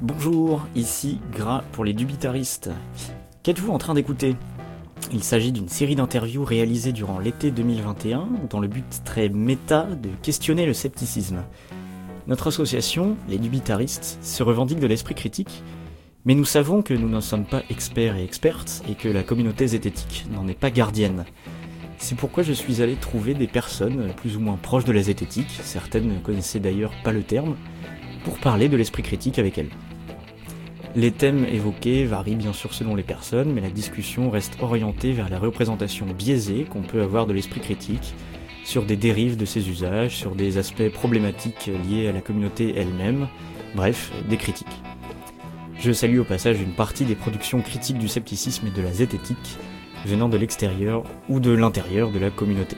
Bonjour, ici Gras pour les dubitaristes. Qu'êtes-vous en train d'écouter ? Il s'agit d'une série d'interviews réalisées durant l'été 2021 dans le but très méta de questionner le scepticisme. Notre association, les dubitaristes, se revendique de l'esprit critique, mais nous savons que nous n'en sommes pas experts et expertes et que la communauté zététique n'en est pas gardienne. C'est pourquoi je suis allé trouver des personnes plus ou moins proches de la zététique, certaines ne connaissaient d'ailleurs pas le terme, pour parler de l'esprit critique avec elles. Les thèmes évoqués varient bien sûr selon les personnes, mais la discussion reste orientée vers la représentation biaisée qu'on peut avoir de l'esprit critique, sur des dérives de ses usages, sur des aspects problématiques liés à la communauté elle-même, bref, des critiques. Je salue au passage une partie des productions critiques du scepticisme et de la zététique, venant de l'extérieur ou de l'intérieur de la communauté.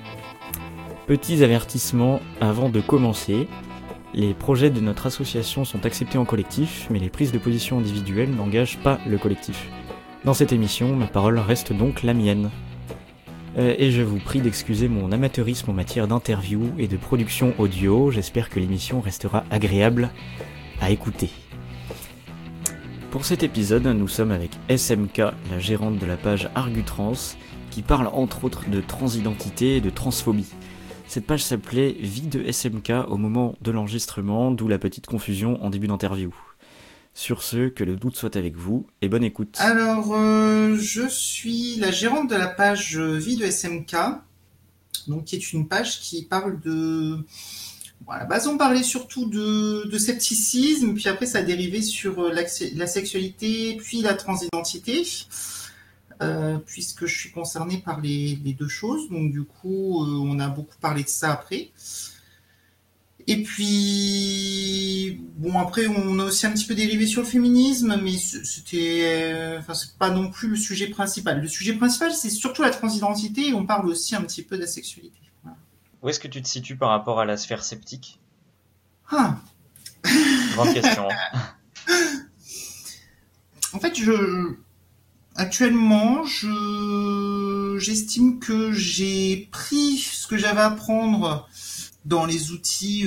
Petits avertissements avant de commencer. Les projets de notre association sont acceptés en collectif, mais les prises de position individuelles n'engagent pas le collectif. Dans cette émission, ma parole reste donc la mienne. Et je vous prie d'excuser mon amateurisme en matière d'interview et de production audio, j'espère que l'émission restera agréable à écouter. Pour cet épisode, nous sommes avec SMK, la gérante de la page Argutrans, qui parle entre autres de transidentité et de transphobie. Cette page s'appelait Vie de SMK au moment de l'enregistrement, d'où la petite confusion en début d'interview. Sur ce, que le doute soit avec vous, et bonne écoute. Alors, je suis la gérante de la page Vie de SMK, donc qui est une page qui parle de... Bon, à la base, on parlait surtout de scepticisme, puis après ça a dérivé sur la sexualité, puis la transidentité. Puisque je suis concernée par les deux choses, donc du coup on a beaucoup parlé de ça après. Et puis bon, après on a aussi un petit peu dérivé sur le féminisme, mais c'est pas non plus le sujet principal. Le sujet principal c'est surtout la transidentité et on parle aussi un petit peu de la sexualité. Voilà. Où est-ce que tu te situes par rapport à la sphère sceptique ? Ah. Grande question. En fait, actuellement, j'estime que j'ai pris ce que j'avais à prendre dans les outils.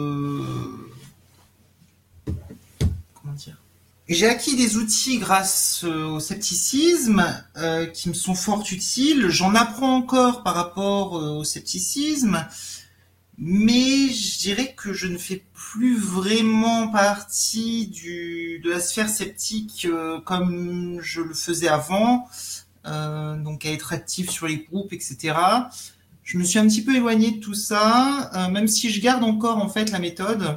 Comment dire ? J'ai acquis des outils grâce au scepticisme qui me sont fort utiles. J'en apprends encore par rapport au scepticisme, mais je dirais que je ne fais plus vraiment partie de la sphère sceptique comme je le faisais avant, donc à être actif sur les groupes, etc. Je me suis un petit peu éloignée de tout ça, même si je garde encore en fait la méthode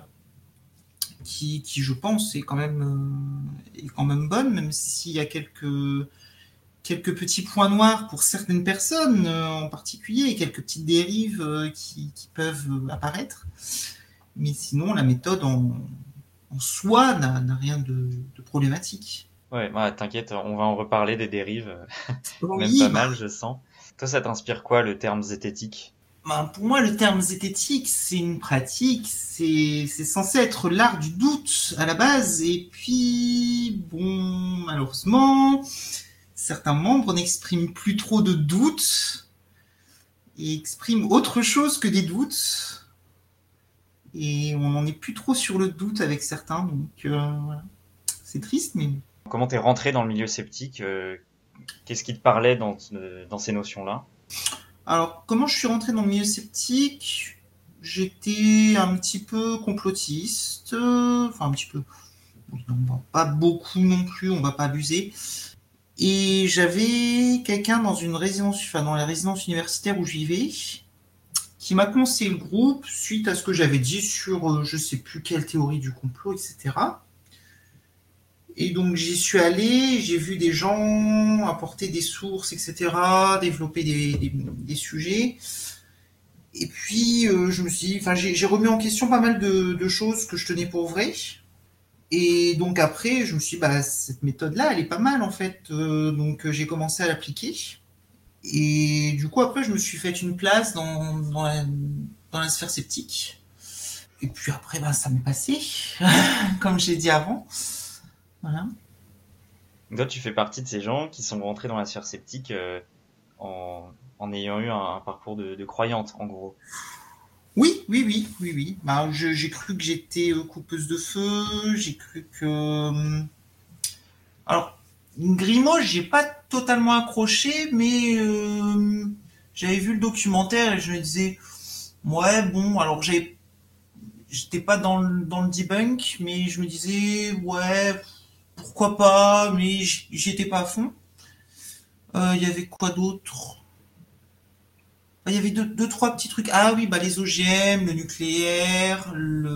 qui je pense est quand même bonne, même s'il y a quelques petits points noirs pour certaines personnes en particulier et quelques petites dérives qui peuvent apparaître. Mais sinon, la méthode en soi n'a rien de problématique. Ouais, bah, t'inquiète, on va en reparler des dérives, Oui, même pas mal, je sens. Toi, ça t'inspire quoi, le terme zététique ? Pour moi, le terme zététique, c'est une pratique, c'est censé être l'art du doute à la base. Et puis, bon, malheureusement, certains membres n'expriment plus trop de doutes et expriment autre chose que des doutes. Et on n'en est plus trop sur le doute avec certains, donc voilà. C'est triste, mais... Comment t'es rentré dans le milieu sceptique ? Qu'est-ce qui te parlait dans ces notions-là ? Alors, comment je suis rentré dans le milieu sceptique ? J'étais un petit peu complotiste, enfin un petit peu, non, pas beaucoup non plus, on va pas abuser. Et j'avais quelqu'un dans dans la résidence universitaire où je vivais, qui m'a conseillé le groupe suite à ce que j'avais dit sur je sais plus quelle théorie du complot, etc. Et donc j'y suis allé, j'ai vu des gens apporter des sources, etc., développer des sujets. Et puis je me suis dit, j'ai remis en question pas mal de choses que je tenais pour vraies. Et donc après, je me suis dit, cette méthode-là, elle est pas mal en fait. Donc j'ai commencé à l'appliquer. Et du coup, après, je me suis fait une place dans la sphère sceptique. Et puis après, ça m'est passé, comme j'ai dit avant. Voilà. Toi, tu fais partie de ces gens qui sont rentrés dans la sphère sceptique en ayant eu un parcours de croyante, en gros. Oui, oui, oui, oui, oui. Bah, j'ai cru que j'étais coupeuse de feu, j'ai cru que... Alors, Grimaud, j'ai pas totalement accroché, mais j'avais vu le documentaire et je me disais, ouais, bon, alors j'étais pas dans le debunk, mais je me disais, ouais, pourquoi pas, mais j'y étais pas à fond. Il y avait quoi d'autre? Il y avait deux, trois petits trucs. Ah oui, bah les OGM, le nucléaire,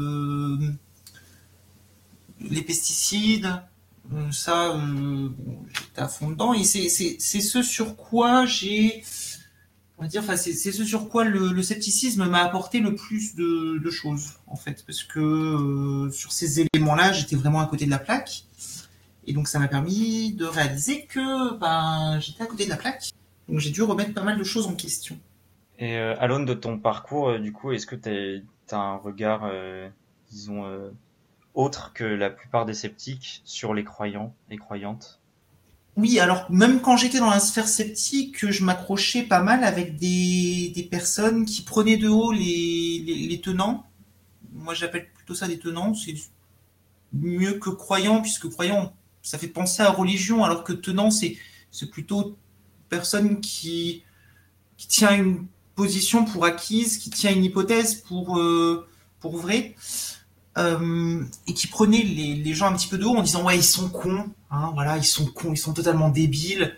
les pesticides. Ça, bon, j'étais à fond dedans. Et c'est ce sur quoi on va dire, enfin, c'est ce sur quoi le scepticisme m'a apporté le plus de choses, en fait. Parce que sur ces éléments-là, j'étais vraiment à côté de la plaque. Et donc, ça m'a permis de réaliser que ben, j'étais à côté de la plaque. Donc, j'ai dû remettre pas mal de choses en question. Et à l'aune de ton parcours, du coup, est-ce que t'as un regard, disons, autre que la plupart des sceptiques sur les croyants et croyantes? Oui, alors même quand j'étais dans la sphère sceptique, je m'accrochais pas mal avec des personnes qui prenaient de haut les tenants. Moi, j'appelle plutôt ça des tenants. C'est mieux que croyant, puisque croyant, ça fait penser à religion, alors que tenant, c'est plutôt personne qui tient une position pour acquise, qui tient une hypothèse pour vrai, et qui prenait les gens un petit peu de haut en disant ouais ils sont cons, hein, voilà ils sont cons, ils sont totalement débiles.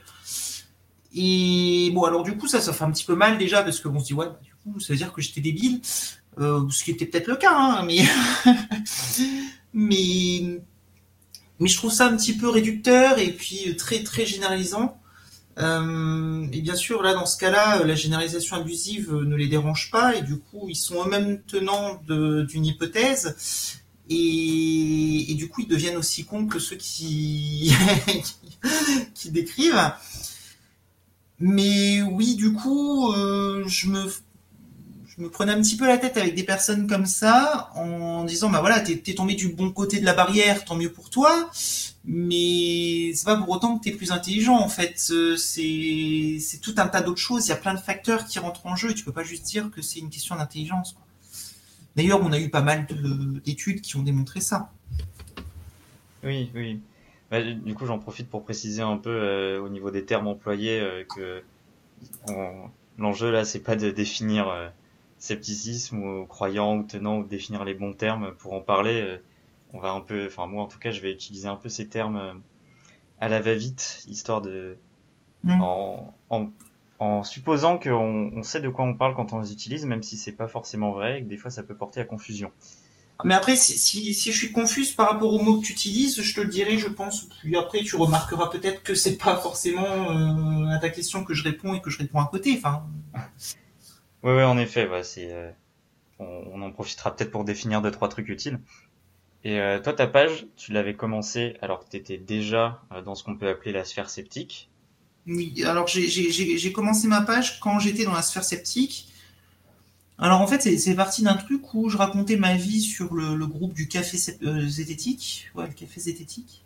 Et bon alors du coup ça fait un petit peu mal déjà parce que on se dit ouais bah, du coup ça veut dire que j'étais débile, ce qui était peut-être le cas, hein, mais mais mais je trouve ça un petit peu réducteur et puis très très généralisant. Et bien sûr, là, dans ce cas-là, la généralisation abusive ne les dérange pas, et du coup, ils sont eux-mêmes tenants d'une hypothèse, et du coup, ils deviennent aussi cons que ceux qui, qui décrivent. Mais oui, du coup, je me prenais un petit peu la tête avec des personnes comme ça, en disant, bah voilà, t'es tombé du bon côté de la barrière, tant mieux pour toi, mais c'est pas pour autant que t'es plus intelligent, en fait. C'est tout un tas d'autres choses, il y a plein de facteurs qui rentrent en jeu, et tu peux pas juste dire que c'est une question d'intelligence, quoi. D'ailleurs, on a eu pas mal d'études qui ont démontré ça. Oui, oui. Bah, du coup, j'en profite pour préciser un peu au niveau des termes employés que l'enjeu là, c'est pas de définir scepticisme ou croyant ou tenant ou de définir les bons termes pour en parler. On va un peu, enfin moi en tout cas, je vais utiliser un peu ces termes à la va-vite, histoire de Mm. en, en, en supposant qu'on sait de quoi on parle quand on les utilise, même si c'est pas forcément vrai et que des fois ça peut porter à confusion. Mais après, si je suis confuse par rapport aux mots que tu utilises, je te le dirai, je pense. Puis après, tu remarqueras peut-être que c'est pas forcément à ta question que je réponds et que je réponds à côté. Enfin, Ouais, ouais, en effet, ouais, on en profitera peut-être pour définir deux trois trucs utiles. Et toi, ta page, tu l'avais commencé alors que tu étais déjà dans ce qu'on peut appeler la sphère sceptique. oui. Alors, j'ai commencé ma page quand j'étais dans la sphère sceptique. Alors, en fait, c'est parti d'un truc où je racontais ma vie sur le groupe du café zététique. Ouais, le café zététique.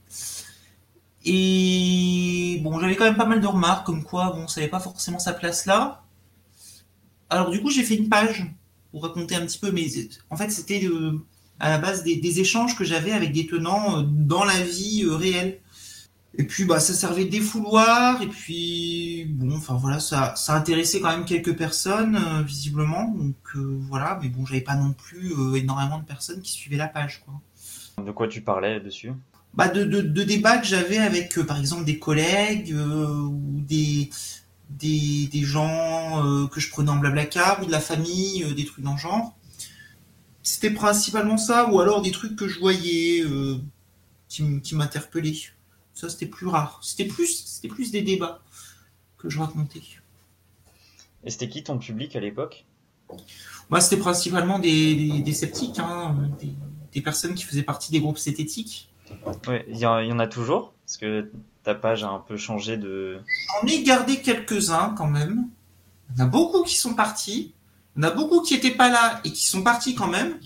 Et bon, j'avais quand même pas mal de remarques comme quoi, bon, ça n'avait pas forcément sa place là. Alors du coup, j'ai fait une page pour raconter un petit peu, mais en fait, c'était à la base des échanges que j'avais avec des tenants dans la vie réelle. Et puis, bah, ça servait de défouloir, et puis, bon, enfin voilà, ça intéressait quand même quelques personnes, visiblement, donc voilà, mais bon, j'avais pas non plus énormément de personnes qui suivaient la page, quoi. De quoi tu parlais dessus? Bah, de débats que j'avais avec, par exemple, des collègues, ou des gens que je prenais en blablacar, ou de la famille, des trucs dans le genre. C'était principalement ça, ou alors des trucs que je voyais qui m'interpellaient. Ça, c'était plus rare. C'était plus des débats que je racontais. Et c'était qui ton public à l'époque? Moi, c'était principalement des sceptiques, hein, des personnes qui faisaient partie des groupes zététiques. Ouais, il y en a toujours, parce que ta page a un peu changé de... J'en ai gardé quelques-uns quand même. Il y en a beaucoup qui sont partis. Il y en a beaucoup qui étaient pas là et qui sont partis quand même.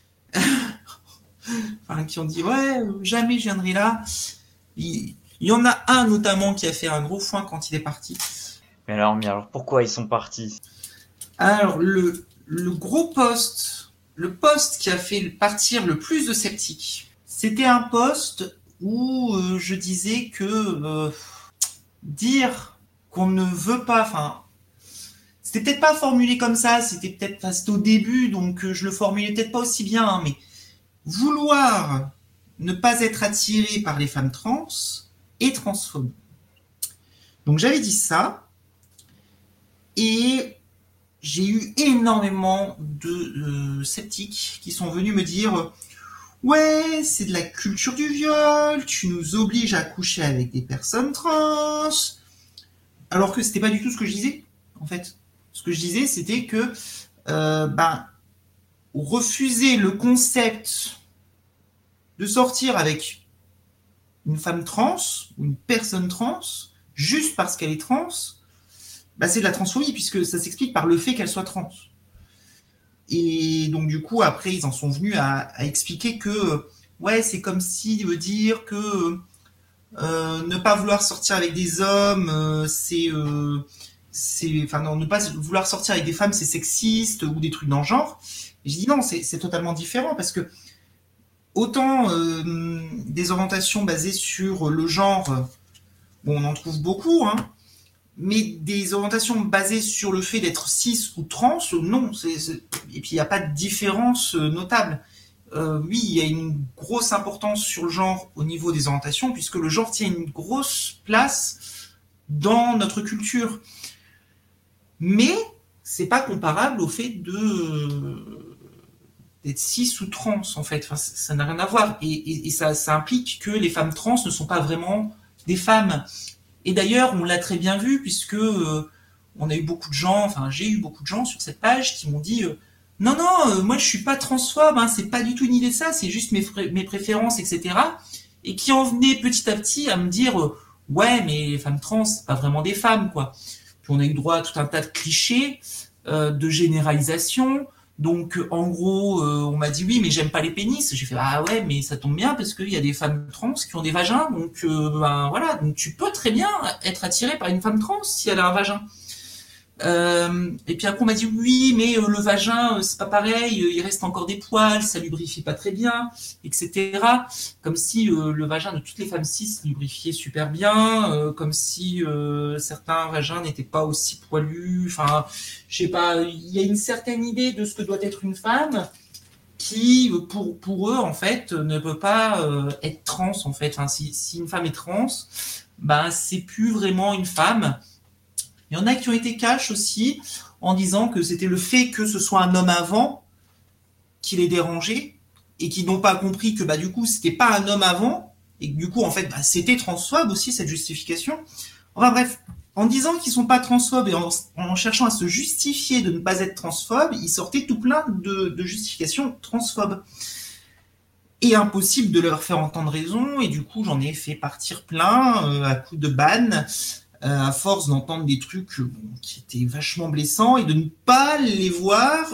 Enfin, qui ont dit ouais, jamais je viendrai là. Il y en a un notamment qui a fait un gros foin quand il est parti. Mais alors pourquoi ils sont partis? Alors, le post qui a fait partir le plus de sceptiques, c'était un post où je disais que dire qu'on ne veut pas, enfin, c'était peut-être pas formulé comme ça, c'était au début, donc je le formulais peut-être pas aussi bien, hein, mais vouloir ne pas être attiré par les femmes trans est transphobe. Donc j'avais dit ça, et j'ai eu énormément de sceptiques qui sont venus me dire « Ouais, c'est de la culture du viol, tu nous obliges à coucher avec des personnes trans », alors que c'était pas du tout ce que je disais, en fait. Ce que je disais, c'était que refuser le concept de sortir avec une femme trans ou une personne trans juste parce qu'elle est trans, c'est de la transphobie, puisque ça s'explique par le fait qu'elle soit trans. Et donc du coup, après, ils en sont venus à expliquer que ouais, c'est comme si dire que ne pas vouloir sortir avec des hommes, ne pas vouloir sortir avec des femmes, c'est sexiste ou des trucs dans le genre. Et je dis non, c'est totalement différent, parce que autant des orientations basées sur le genre, on en trouve beaucoup, hein, mais des orientations basées sur le fait d'être cis ou trans, non. Et puis il n'y a pas de différence notable. Oui, il y a une grosse importance sur le genre au niveau des orientations, puisque le genre tient une grosse place dans notre culture. Mais c'est pas comparable au fait d'être cis ou trans, en fait. Enfin, ça n'a rien à voir. Et ça implique que les femmes trans ne sont pas vraiment des femmes. Et d'ailleurs, on l'a très bien vu, puisque on a eu beaucoup de gens, enfin j'ai eu beaucoup de gens sur cette page qui m'ont dit non, moi je suis pas transphobe, hein, c'est pas du tout une idée de ça, c'est juste mes préférences, etc. Et qui en venaient petit à petit à me dire ouais, mais les femmes trans, c'est pas vraiment des femmes, quoi. Puis on a eu droit à tout un tas de clichés, de généralisation. Donc en gros, on m'a dit oui, mais j'aime pas les pénis. J'ai fait ah ouais, mais ça tombe bien parce qu'il y a des femmes trans qui ont des vagins, donc voilà, donc tu peux très bien être attiré par une femme trans si elle a un vagin. Et puis après on m'a dit oui, mais le vagin c'est pas pareil, il reste encore des poils, ça lubrifie pas très bien, etc. Comme si le vagin de toutes les femmes cis lubrifiait super bien, comme si certains vagins n'étaient pas aussi poilus. Enfin, je sais pas, il y a une certaine idée de ce que doit être une femme qui, pour eux en fait, ne peut pas être trans en fait. Enfin, si une femme est trans, c'est plus vraiment une femme. Il y en a qui ont été cash aussi en disant que c'était le fait que ce soit un homme avant qui les dérangeait et qui n'ont pas compris que du coup c'était pas un homme avant et que du coup en fait c'était transphobe aussi cette justification. Enfin bref, en disant qu'ils sont pas transphobes et en cherchant à se justifier de ne pas être transphobes, ils sortaient tout plein de justifications transphobes. Et impossible de leur faire entendre raison, et du coup j'en ai fait partir plein à coups de ban. À force d'entendre des trucs qui étaient vachement blessants et de ne pas les voir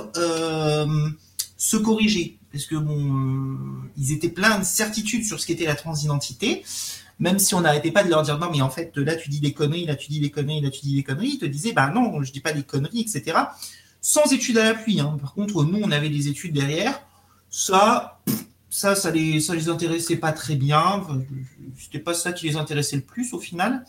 se corriger. Parce que ils étaient pleins de certitudes sur ce qu'était la transidentité, même si on n'arrêtait pas de leur dire non mais en fait là tu dis des conneries, là tu dis des conneries, là tu dis des conneries, ils te disaient non je dis pas des conneries, etc. Sans études à l'appui, hein. Par contre nous on avait des études derrière, ça les intéressait pas très bien, enfin, c'était pas ça qui les intéressait le plus au final.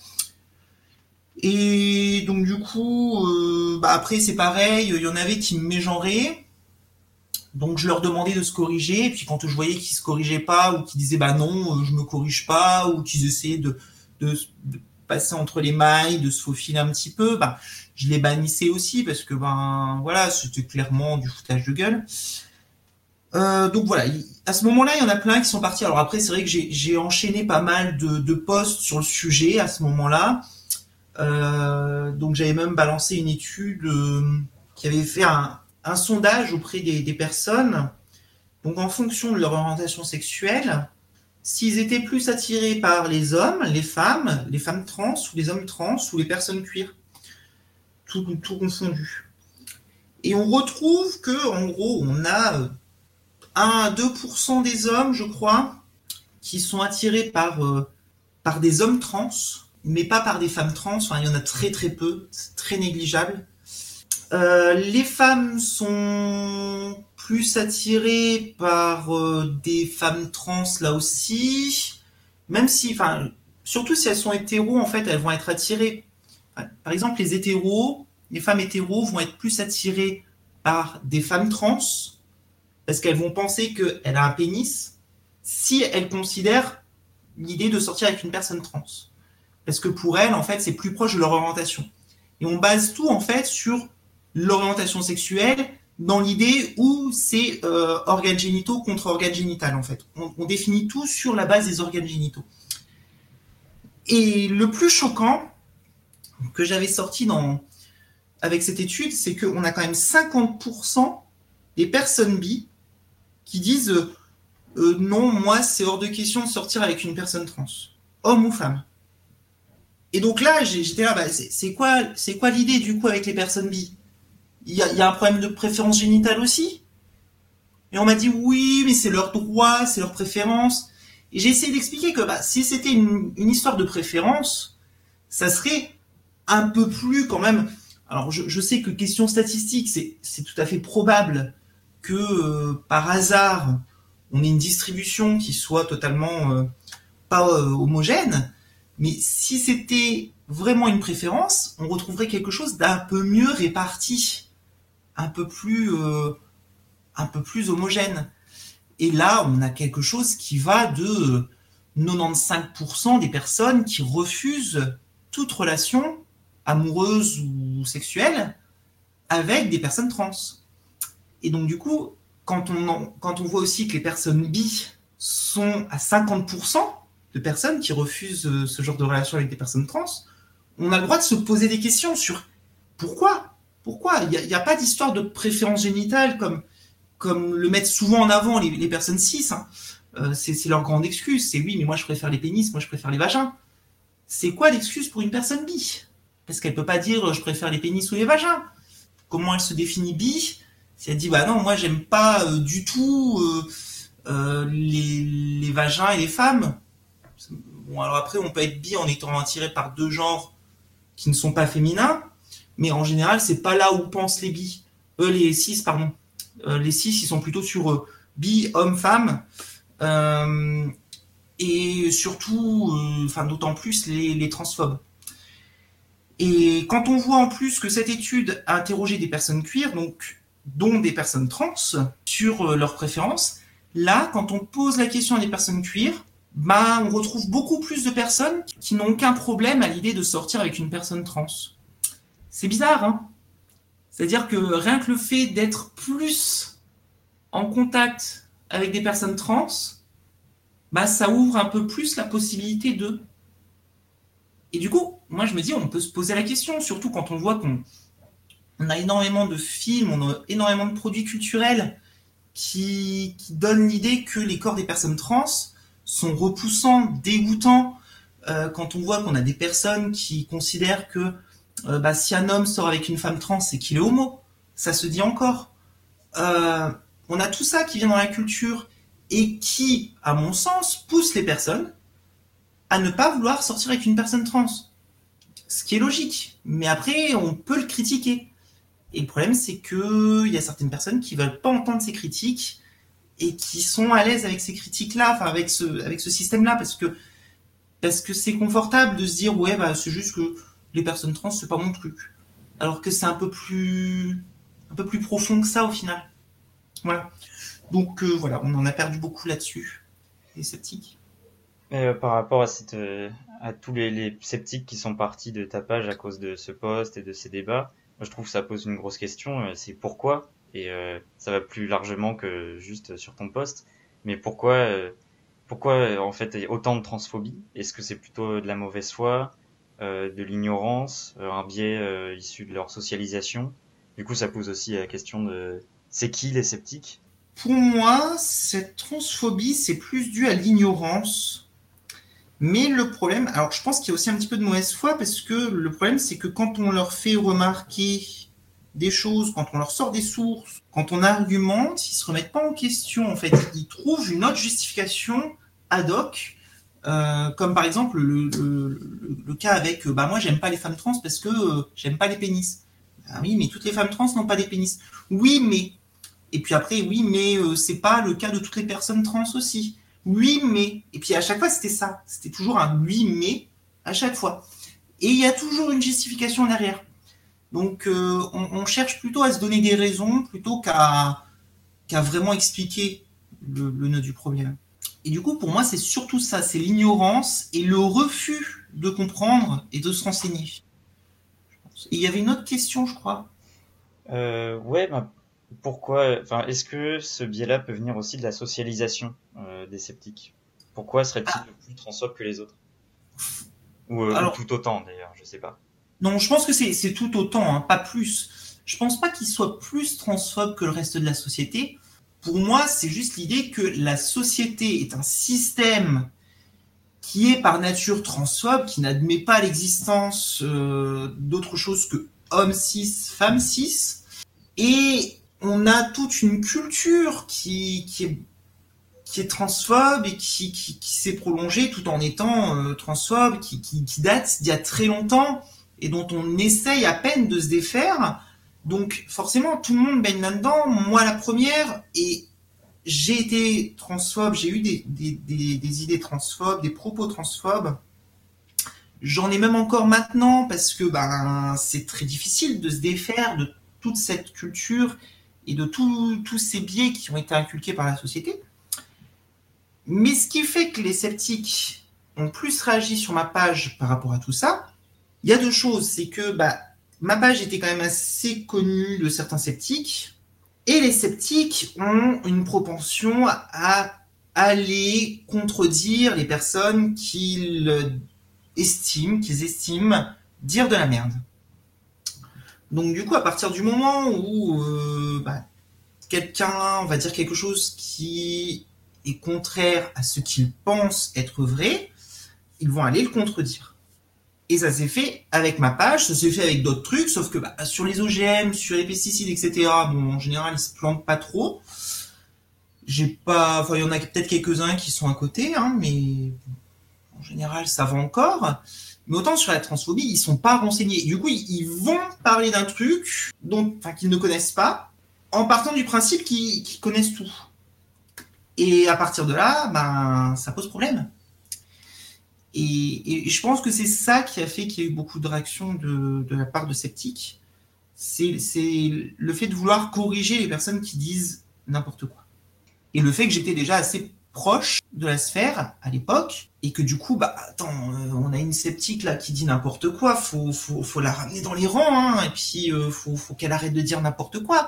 Et donc du coup, après c'est pareil, il y en avait qui me mégenraient, donc je leur demandais de se corriger, et puis quand je voyais qu'ils se corrigeaient pas, ou qu'ils disaient non, je me corrige pas, ou qu'ils essayaient de passer entre les mailles, de se faufiler un petit peu, je les bannissais aussi, parce que voilà, c'était clairement du foutage de gueule. Donc voilà, à ce moment-là, il y en a plein qui sont partis. Alors après, c'est vrai que j'ai enchaîné pas mal de posts sur le sujet à ce moment-là. Donc j'avais même balancé une étude qui avait fait un sondage auprès des personnes, donc en fonction de leur orientation sexuelle, s'ils étaient plus attirés par les hommes, les femmes trans, ou les hommes trans, ou les personnes queer, tout confondu. Et on retrouve que, en gros, on a 1 à 2% des hommes, je crois, qui sont attirés par des hommes trans, mais pas par des femmes trans. Enfin, il y en a très très peu, c'est très négligeable. Les femmes sont plus attirées par des femmes trans là aussi, même si, enfin, surtout si elles sont hétéros, en fait, elles vont être attirées. Par exemple, les femmes hétéros vont être plus attirées par des femmes trans parce qu'elles vont penser qu'elle a un pénis si elles considèrent l'idée de sortir avec une personne trans. Parce que pour elles, en fait, c'est plus proche de leur orientation. Et on base tout, en fait, sur l'orientation sexuelle dans l'idée où c'est organes génitaux contre organes génitales, en fait. On définit tout sur la base des organes génitaux. Et le plus choquant que j'avais sorti avec cette étude, c'est qu'on a quand même 50% des personnes bi qui disent non, moi, c'est hors de question de sortir avec une personne trans, homme ou femme. Et donc là, j'étais là, c'est quoi l'idée du coup avec les personnes bi? Il y a un problème de préférence génitale aussi? Et on m'a dit oui, mais c'est leur droit, c'est leur préférence. Et j'ai essayé d'expliquer que si c'était une histoire de préférence, ça serait un peu plus quand même. Alors je sais que question statistique, c'est tout à fait probable que par hasard, on ait une distribution qui soit totalement pas homogène. Mais si c'était vraiment une préférence, on retrouverait quelque chose d'un peu mieux réparti, un peu plus homogène. Et là, on a quelque chose qui va de 95% des personnes qui refusent toute relation amoureuse ou sexuelle avec des personnes trans. Et donc du coup, quand on voit aussi que les personnes bi sont à 50% de personnes qui refusent ce genre de relation avec des personnes trans, on a le droit de se poser des questions sur pourquoi il n'y a pas d'histoire de préférence génitale comme le mettent souvent en avant les personnes cis. Hein. C'est leur grande excuse. C'est oui, mais moi je préfère les pénis, moi je préfère les vagins. C'est quoi l'excuse pour une personne bi? Parce qu'elle peut pas dire je préfère les pénis ou les vagins. Comment elle se définit bi? Si elle dit non, moi j'aime pas du tout les vagins et les femmes. Bon, alors après, on peut être bi en étant attiré par deux genres qui ne sont pas féminins, mais en général, c'est pas là où pensent les bi. Les cis, pardon. Les cis, ils sont plutôt sur bi, homme, femme. Et surtout, d'autant plus les transphobes. Et quand on voit en plus que cette étude a interrogé des personnes queer, dont des personnes trans, sur leurs préférences, là, quand on pose la question à des personnes queer, on retrouve beaucoup plus de personnes qui n'ont aucun problème à l'idée de sortir avec une personne trans. C'est bizarre, hein? C'est-à-dire que rien que le fait d'être plus en contact avec des personnes trans, ça ouvre un peu plus la possibilité d'eux. Et du coup, moi je me dis, on peut se poser la question, surtout quand on voit qu'on a énormément de films, on a énormément de produits culturels qui donnent l'idée que les corps des personnes trans sont repoussants, dégoûtants, quand on voit qu'on a des personnes qui considèrent que si un homme sort avec une femme trans, c'est qu'il est homo. Ça se dit encore. On a tout ça qui vient dans la culture et qui, à mon sens, pousse les personnes à ne pas vouloir sortir avec une personne trans. Ce qui est logique. Mais après, on peut le critiquer. Et le problème, c'est qu'il y a certaines personnes qui veulent pas entendre ces critiques et qui sont à l'aise avec ces critiques-là, avec ce système-là, parce que c'est confortable de se dire c'est juste que les personnes trans, c'est pas mon truc. Alors que c'est un peu plus profond que ça au final. Voilà. Donc voilà, on en a perdu beaucoup là-dessus, les sceptiques. Par rapport à tous les sceptiques qui sont partis de ta page à cause de ce post et de ces débats, moi, je trouve que ça pose une grosse question, c'est pourquoi, et ça va plus largement que juste sur ton post, mais pourquoi en fait il y a autant de transphobie? Est-ce que c'est plutôt de la mauvaise foi, de l'ignorance, un biais issu de leur socialisation? Du coup, ça pose aussi la question de c'est qui les sceptiques? Pour moi, cette transphobie, c'est plus dû à l'ignorance. Mais le problème, alors je pense qu'il y a aussi un petit peu de mauvaise foi, parce que le problème, c'est que quand on leur fait remarquer des choses, quand on leur sort des sources, quand on argumente, ils se remettent pas en question, en fait. Ils trouvent une autre justification ad hoc, comme par exemple le cas avec moi j'aime pas les femmes trans parce que j'aime pas les pénis. Ah oui, mais toutes les femmes trans n'ont pas des pénis. Oui, mais. Et puis après, oui, mais c'est pas le cas de toutes les personnes trans aussi. Oui, mais. Et puis à chaque fois, c'était ça. C'était toujours un oui, mais à chaque fois. Et il y a toujours une justification derrière. Donc on cherche plutôt à se donner des raisons plutôt qu'à vraiment expliquer le nœud du problème. Et du coup, pour moi, c'est surtout ça, c'est l'ignorance et le refus de comprendre et de se renseigner. Et il y avait une autre question, je crois. Ouais, bah, pourquoi, enfin, est-ce que ce biais-là peut venir aussi de la socialisation des sceptiques? Pourquoi serait-il plus transphobe que les autres? Ou Alors, tout autant d'ailleurs, je sais pas. non, je pense que c'est tout autant, hein, pas plus. Je pense pas qu'il soit plus transphobe que le reste de la société. Pour moi, c'est juste l'idée que la société est un système qui est par nature transphobe, qui n'admet pas l'existence d'autre chose que homme cis, femme cis. Et on a toute une culture qui est transphobe et qui s'est prolongée tout en étant transphobe, qui date d'il y a très longtemps et dont on essaye à peine de se défaire. Donc forcément, tout le monde baigne là-dedans, moi la première, et j'ai été transphobe, j'ai eu des idées transphobes, des propos transphobes. J'en ai même encore maintenant parce que c'est très difficile de se défaire de toute cette culture et de tous ces biais qui ont été inculqués par la société. Mais ce qui fait que les sceptiques ont plus réagi sur ma page par rapport à tout ça, il y a deux choses. C'est que ma page était quand même assez connue de certains sceptiques, et les sceptiques ont une propension à aller contredire les personnes qu'ils estiment dire de la merde. Donc du coup, à partir du moment où quelqu'un va dire quelque chose qui est contraire à ce qu'ils pensent être vrai, ils vont aller le contredire. Et ça s'est fait avec ma page, ça s'est fait avec d'autres trucs, sauf que sur les OGM, sur les pesticides, etc., en général, ils se plantent pas trop. Il y en a peut-être quelques-uns qui sont à côté, hein, mais en général, ça va encore. Mais autant sur la transphobie, ils sont pas renseignés. Du coup, ils vont parler d'un truc qu'ils ne connaissent pas, en partant du principe qu'ils connaissent tout. Et à partir de là, ça pose problème. Et je pense que c'est ça qui a fait qu'il y a eu beaucoup de réactions de la part de sceptiques. C'est le fait de vouloir corriger les personnes qui disent n'importe quoi. Et le fait que j'étais déjà assez proche de la sphère à l'époque, et que du coup, on a une sceptique là qui dit n'importe quoi, faut la ramener dans les rangs, hein, et puis faut qu'elle arrête de dire n'importe quoi.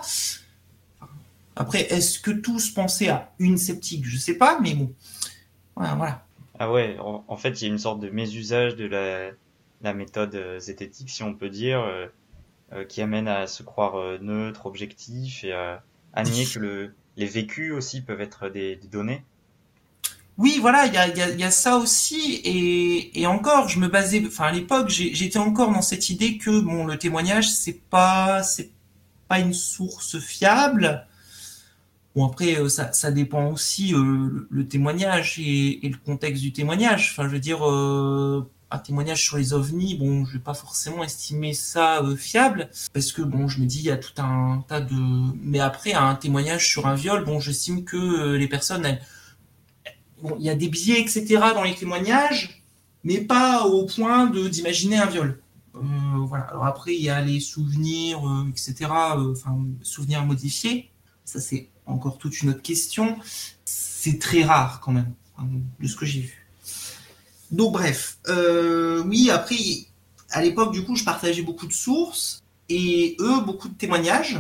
Après, est-ce que tous pensaient à une sceptique? Je sais pas, mais bon. Voilà. Ah ouais, en fait, il y a une sorte de mésusage de la méthode zététique, si on peut dire, qui amène à se croire neutre, objectif, et à nier que les vécus aussi peuvent être des données. Oui, voilà, il y a ça aussi, et encore, je me basais, à l'époque, j'étais encore dans cette idée que le témoignage, c'est pas une source fiable. Bon, après, ça dépend aussi le témoignage et le contexte du témoignage. Enfin, je veux dire, un témoignage sur les ovnis, je vais pas forcément estimer ça fiable, parce que je me dis, il y a tout un tas de. Mais après, un témoignage sur un viol, j'estime que les personnes, il y a des biais, etc. dans les témoignages, mais pas au point d'imaginer un viol. Voilà. Alors après, il y a les souvenirs, etc. Souvenirs modifiés. Ça, c'est encore toute une autre question. C'est très rare quand même, de ce que j'ai vu. Donc bref, oui, après, à l'époque, du coup, je partageais beaucoup de sources et eux, beaucoup de témoignages.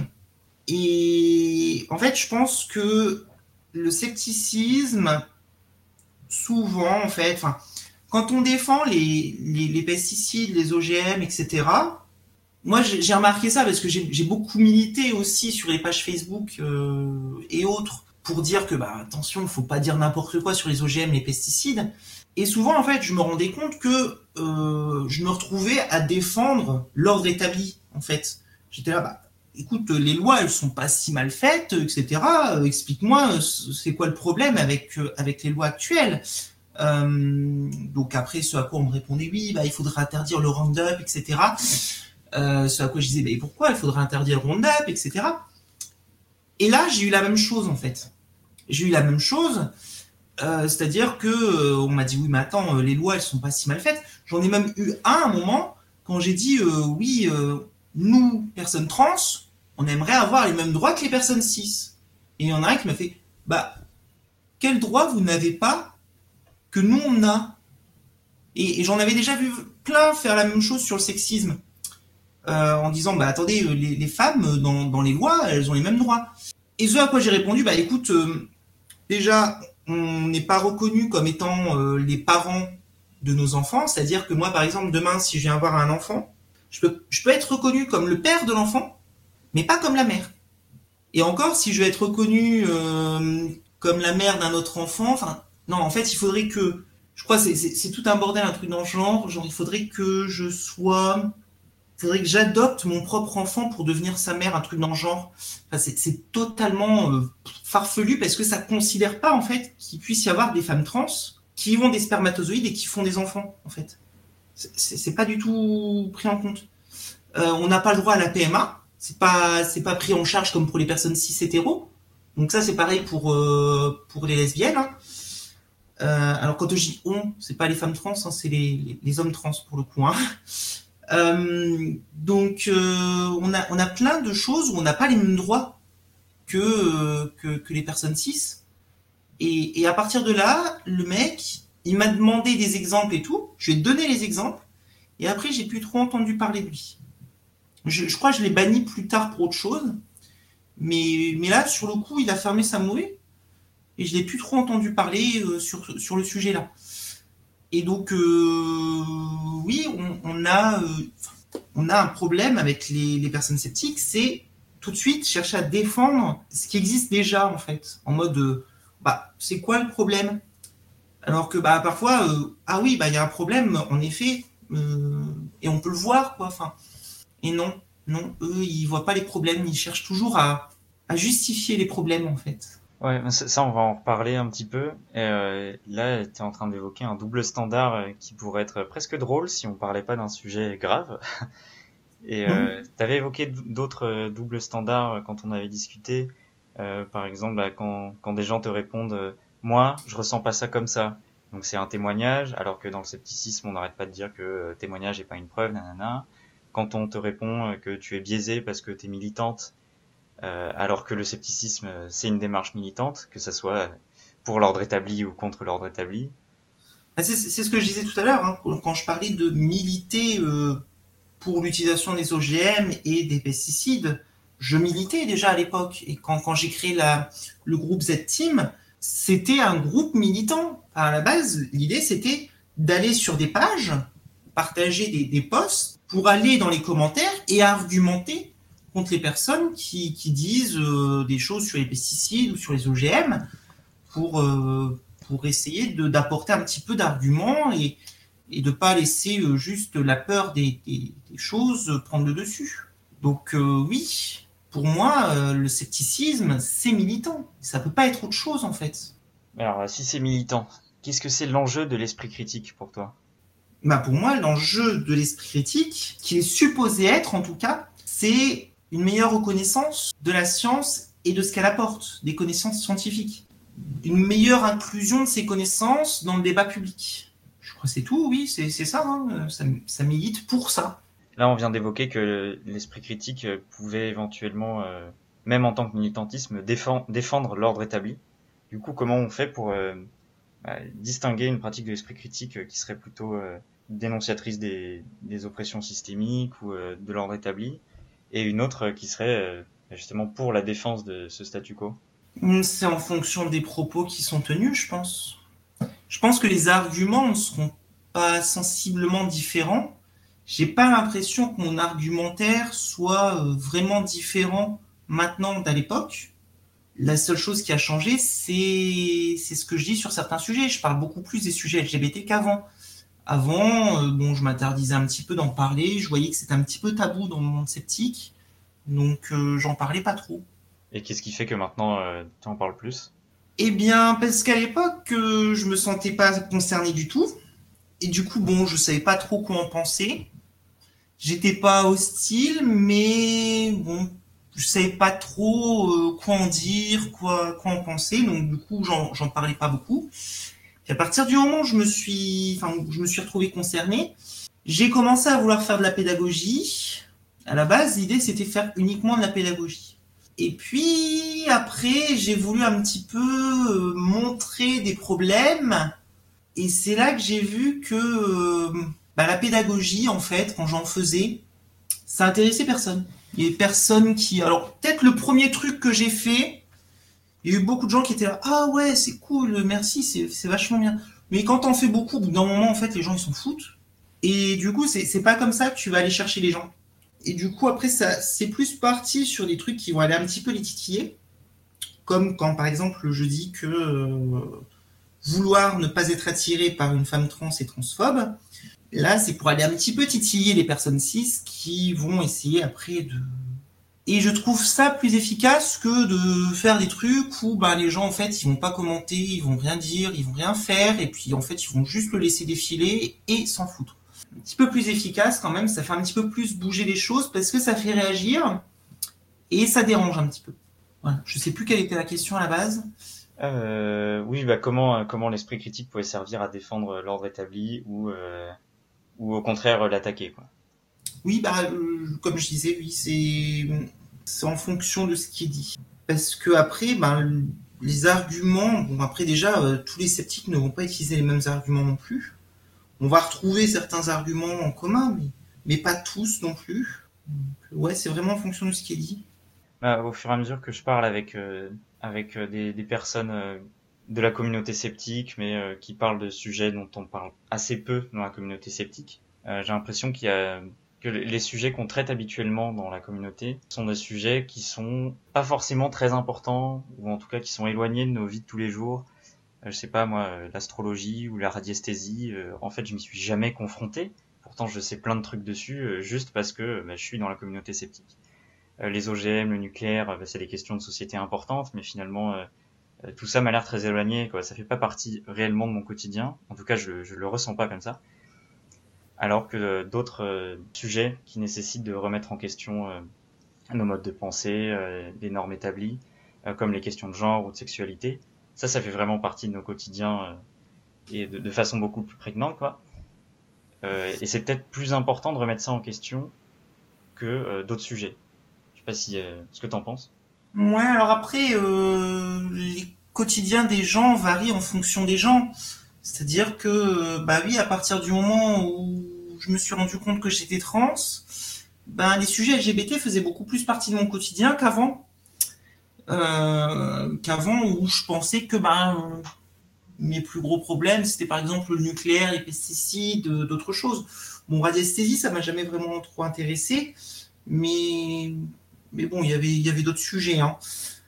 Et en fait, je pense que le scepticisme, souvent, en fait, quand on défend les pesticides, les OGM, etc., moi, j'ai remarqué ça parce que j'ai beaucoup milité aussi sur les pages Facebook et autres pour dire que, attention, il ne faut pas dire n'importe quoi sur les OGM, les pesticides. Et souvent, en fait, je me rendais compte que je me retrouvais à défendre l'ordre établi, en fait. J'étais là, écoute, les lois, elles sont pas si mal faites, etc. Explique-moi, c'est quoi le problème avec les lois actuelles? Donc après, ce à quoi on me répondait, oui, il faudra interdire le Roundup, etc. Ce à quoi je disais, mais pourquoi il faudrait interdire le Roundup, etc. Et là, j'ai eu la même chose, en fait. J'ai eu la même chose, c'est-à-dire que on m'a dit, oui, mais attends, les lois, elles sont pas si mal faites. J'en ai même eu un moment, quand j'ai dit, oui, nous, personnes trans, on aimerait avoir les mêmes droits que les personnes cis. Et il y en a un qui m'a fait, bah, quels droits vous n'avez pas que nous, on a? Et j'en avais déjà vu plein faire la même chose sur le sexisme. En disant, bah attendez, les femmes, dans les lois, elles ont les mêmes droits. Et ce à quoi j'ai répondu, bah écoute, déjà, on n'est pas reconnu comme étant les parents de nos enfants. C'est-à-dire que moi, par exemple, demain, si je viens avoir un enfant, je peux être reconnu comme le père de l'enfant, mais pas comme la mère. Et encore, si je vais être reconnu comme la mère d'un autre enfant, enfin, non, en fait, il faudrait que, je crois, c'est tout un bordel, un truc dans le genre il faudrait que faudrait que j'adopte mon propre enfant pour devenir sa mère, un truc dans le genre. Enfin, c'est totalement farfelu parce que ça considère pas en fait qu'il puisse y avoir des femmes trans qui ont des spermatozoïdes et qui font des enfants en fait. C'est pas du tout pris en compte. On n'a pas le droit à la PMA, c'est pas pris en charge comme pour les personnes cis hétéros. Donc ça c'est pareil pour les lesbiennes. Hein. Alors quand je dis on, c'est pas les femmes trans, hein, c'est les hommes trans pour le coup. Hein. Donc on a plein de choses où on n'a pas les mêmes droits que les personnes cis. Et à partir de là, le mec, il m'a demandé des exemples et tout. Je lui ai donné les exemples. Et après, j'ai plus trop entendu parler de lui. Je crois que je l'ai banni plus tard pour autre chose. Mais là, sur le coup, il a fermé sa mouée. Et je l'ai plus trop entendu parler sur le sujet là. Et donc, oui, on a un problème avec les personnes sceptiques, c'est tout de suite chercher à défendre ce qui existe déjà, en fait. En mode, bah, c'est quoi le problème? Alors que, bah, parfois, ah oui, bah, il y a un problème, en effet, et on peut le voir, quoi. Enfin, et non, eux, ils voient pas les problèmes, ils cherchent toujours à justifier les problèmes, en fait. Ouais, mais ça, on va en reparler un petit peu. Et là, tu es en train d'évoquer un double standard qui pourrait être presque drôle si on parlait pas d'un sujet grave. Et tu avais évoqué d'autres doubles standards quand on avait discuté. Par exemple, bah, quand des gens te répondent moi, je ressens pas ça comme ça. Donc c'est un témoignage, alors que dans le scepticisme, on n'arrête pas de dire que témoignage n'est pas une preuve, nanana. Quand on te répond que tu es biaisé parce que tu es militante, alors que le scepticisme, c'est une démarche militante, que ça soit pour l'ordre établi ou contre l'ordre établi. C'est ce que je disais tout à l'heure, hein, quand je parlais de militer pour l'utilisation des OGM et des pesticides. Je militais déjà à l'époque. Et quand j'ai créé le groupe Z-Team, c'était un groupe militant. À la base, l'idée, c'était d'aller sur des pages, partager des posts pour aller dans les commentaires et argumenter contre les personnes qui disent des choses sur les pesticides ou sur les OGM pour essayer d'apporter un petit peu d'arguments et de pas laisser juste la peur des choses prendre le dessus. Donc oui, pour moi, le scepticisme, c'est militant. Ça peut pas être autre chose en fait. Alors, si c'est militant, qu'est-ce que c'est l'enjeu de l'esprit critique pour toi? Bah pour moi, l'enjeu de l'esprit critique, qui est supposé être en tout cas, c'est une meilleure reconnaissance de la science et de ce qu'elle apporte, des connaissances scientifiques. Une meilleure inclusion de ces connaissances dans le débat public. Je crois que c'est tout, oui, c'est ça, hein. Ça milite pour ça. Là, on vient d'évoquer que l'esprit critique pouvait éventuellement, même en tant que militantisme, défendre l'ordre établi. Du coup, comment on fait pour distinguer une pratique de l'esprit critique qui serait plutôt dénonciatrice des oppressions systémiques ou de l'ordre établi, et une autre qui serait justement pour la défense de ce statu quo? C'est en fonction des propos qui sont tenus, je pense. Je pense que les arguments ne seront pas sensiblement différents. J'ai pas l'impression que mon argumentaire soit vraiment différent maintenant d'à l'époque. La seule chose qui a changé, c'est ce que je dis sur certains sujets. Je parle beaucoup plus des sujets LGBT qu'avant. Avant, bon, je m'interdisais un petit peu d'en parler. Je voyais que c'était un petit peu tabou dans le monde sceptique. Donc, j'en parlais pas trop. Et qu'est-ce qui fait que maintenant tu en parles plus? Eh bien, parce qu'à l'époque, je me sentais pas concerné du tout. Et du coup, bon, je savais pas trop quoi en penser. J'étais pas hostile, mais bon, je savais pas trop quoi en dire, quoi en penser, donc du coup j'en parlais pas beaucoup. Et à partir du moment où je me suis retrouvé concerné, j'ai commencé à vouloir faire de la pédagogie. À la base, l'idée c'était de faire uniquement de la pédagogie. Et puis après, j'ai voulu un petit peu montrer des problèmes. Et c'est là que j'ai vu que la pédagogie, en fait, quand j'en faisais, ça intéressait personne. Il y avait personne qui... Alors, peut-être le premier truc que j'ai fait, il y a eu beaucoup de gens qui étaient là, ah ouais, c'est cool, merci, c'est vachement bien. Mais quand t'en fais beaucoup, au bout d'un moment, en fait, les gens, ils s'en foutent. Et du coup, c'est pas comme ça que tu vas aller chercher les gens. Et du coup, après, ça, c'est plus parti sur des trucs qui vont aller un petit peu les titiller. Comme quand, par exemple, je dis que vouloir ne pas être attiré par une femme trans et transphobe. Là, c'est pour aller un petit peu titiller les personnes cis qui vont essayer après de... Et je trouve ça plus efficace que de faire des trucs où les gens, en fait, ils vont pas commenter, ils vont rien dire, ils vont rien faire, et puis en fait, ils vont juste le laisser défiler et s'en foutre. Un petit peu plus efficace quand même, ça fait un petit peu plus bouger les choses parce que ça fait réagir et ça dérange un petit peu. Voilà. Je sais plus quelle était la question à la base. Oui, comment l'esprit critique pouvait servir à défendre l'ordre établi ou au contraire l'attaquer, quoi. Oui, comme je disais, oui, c'est en fonction de ce qui est dit. Parce que après, les arguments, bon après déjà, tous les sceptiques ne vont pas utiliser les mêmes arguments non plus. On va retrouver certains arguments en commun, mais pas tous non plus. Donc, ouais, c'est vraiment en fonction de ce qui est dit. Au fur et à mesure que je parle avec des personnes de la communauté sceptique, mais qui parlent de sujets dont on parle assez peu dans la communauté sceptique, j'ai l'impression que les sujets qu'on traite habituellement dans la communauté sont des sujets qui sont pas forcément très importants, ou en tout cas qui sont éloignés de nos vies de tous les jours. Je sais pas moi, l'astrologie ou la radiesthésie, en fait je m'y suis jamais confronté. Pourtant je sais plein de trucs dessus, juste parce que je suis dans la communauté sceptique. Les OGM, le nucléaire, c'est des questions de société importantes, mais finalement tout ça m'a l'air très éloigné, quoi. Ça fait pas partie réellement de mon quotidien. En tout cas, je le ressens pas comme ça. Alors que d'autres sujets qui nécessitent de remettre en question nos modes de pensée, des normes établies, comme les questions de genre ou de sexualité, ça fait vraiment partie de nos quotidiens et de façon beaucoup plus prégnante, quoi. Et c'est peut-être plus important de remettre ça en question que d'autres sujets. Je sais pas si ce que t'en penses. Ouais, alors après, les quotidiens des gens varient en fonction des gens. C'est-à-dire que, oui, à partir du moment où je me suis rendu compte que j'étais trans, les sujets LGBT faisaient beaucoup plus partie de mon quotidien qu'avant. Qu'avant où je pensais que mes plus gros problèmes, c'était par exemple le nucléaire, les pesticides, d'autres choses. Bon, radiesthésie, ça m'a jamais vraiment trop intéressé, mais bon, il y avait d'autres sujets, hein.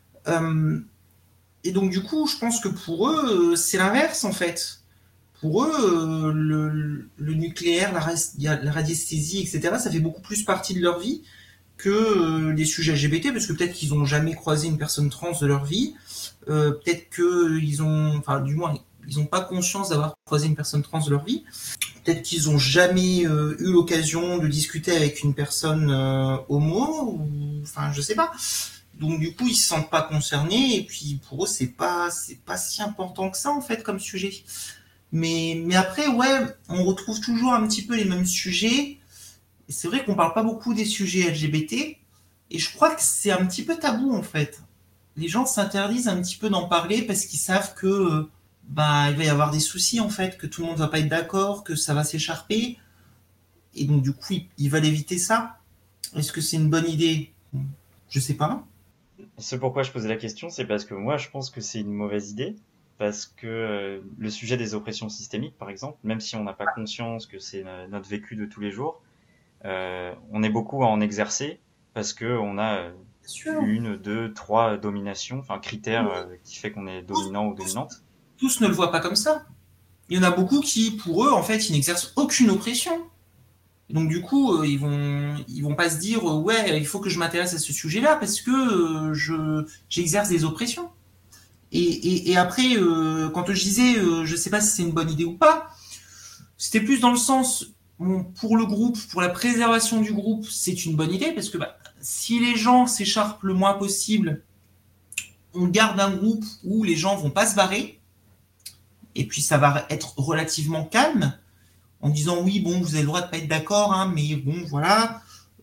Et donc du coup, je pense que pour eux, c'est l'inverse en fait. Pour eux, le nucléaire, la radiesthésie, etc., ça fait beaucoup plus partie de leur vie que les sujets LGBT, parce que peut-être qu'ils n'ont jamais croisé une personne trans de leur vie, peut-être qu'ils ont, enfin du moins, ils n'ont pas conscience d'avoir croisé une personne trans de leur vie, peut-être qu'ils n'ont jamais eu l'occasion de discuter avec une personne homo, ou enfin je sais pas. Donc du coup ils se sentent pas concernés et puis pour eux c'est pas si important que ça en fait comme sujet. Mais après ouais, on retrouve toujours un petit peu les mêmes sujets. Et c'est vrai qu'on parle pas beaucoup des sujets LGBT et je crois que c'est un petit peu tabou en fait. Les gens s'interdisent un petit peu d'en parler parce qu'ils savent que il va y avoir des soucis en fait, que tout le monde va pas être d'accord, que ça va s'écharper et donc du coup ils veulent éviter ça. Est-ce que c'est une bonne idée? Je sais pas. Ce pourquoi je posais la question, c'est parce que moi je pense que c'est une mauvaise idée, parce que le sujet des oppressions systémiques, par exemple, même si on n'a pas conscience que c'est notre vécu de tous les jours, on est beaucoup à en exercer parce que on a une, deux, trois dominations, enfin critères qui fait qu'on est dominant ou dominante. Tous ne le voient pas comme ça. Il y en a beaucoup qui, pour eux, en fait, ils n'exercent aucune oppression. Donc du coup, ils vont pas se dire ouais, il faut que je m'intéresse à ce sujet-là parce que j'exerce des oppressions. Et après, quand je disais je sais pas si c'est une bonne idée ou pas, c'était plus dans le sens bon, pour le groupe, pour la préservation du groupe, c'est une bonne idée parce que si les gens s'écharpent le moins possible, on garde un groupe où les gens vont pas se barrer et puis ça va être relativement calme en disant oui, bon, vous avez le droit de pas être d'accord, hein, mais bon, voilà,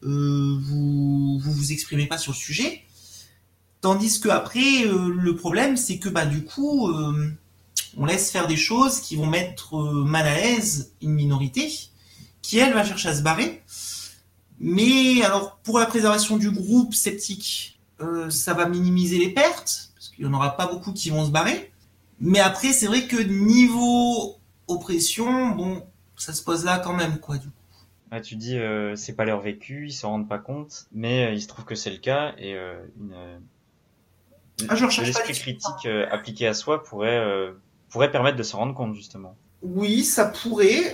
vous exprimez pas sur le sujet. Tandis que après, le problème, c'est que du coup, on laisse faire des choses qui vont mettre mal à l'aise une minorité qui, elle, va chercher à se barrer. Mais alors, pour la préservation du groupe sceptique, ça va minimiser les pertes, parce qu'il n'y en aura pas beaucoup qui vont se barrer. Mais après, c'est vrai que niveau oppression, bon, ça se pose là quand même, quoi, du coup. Ah, tu dis, c'est pas leur vécu, ils s'en rendent pas compte, mais il se trouve que c'est le cas, et Je l'esprit critique appliqué à soi pourrait permettre de s'en rendre compte, justement. Oui, ça pourrait.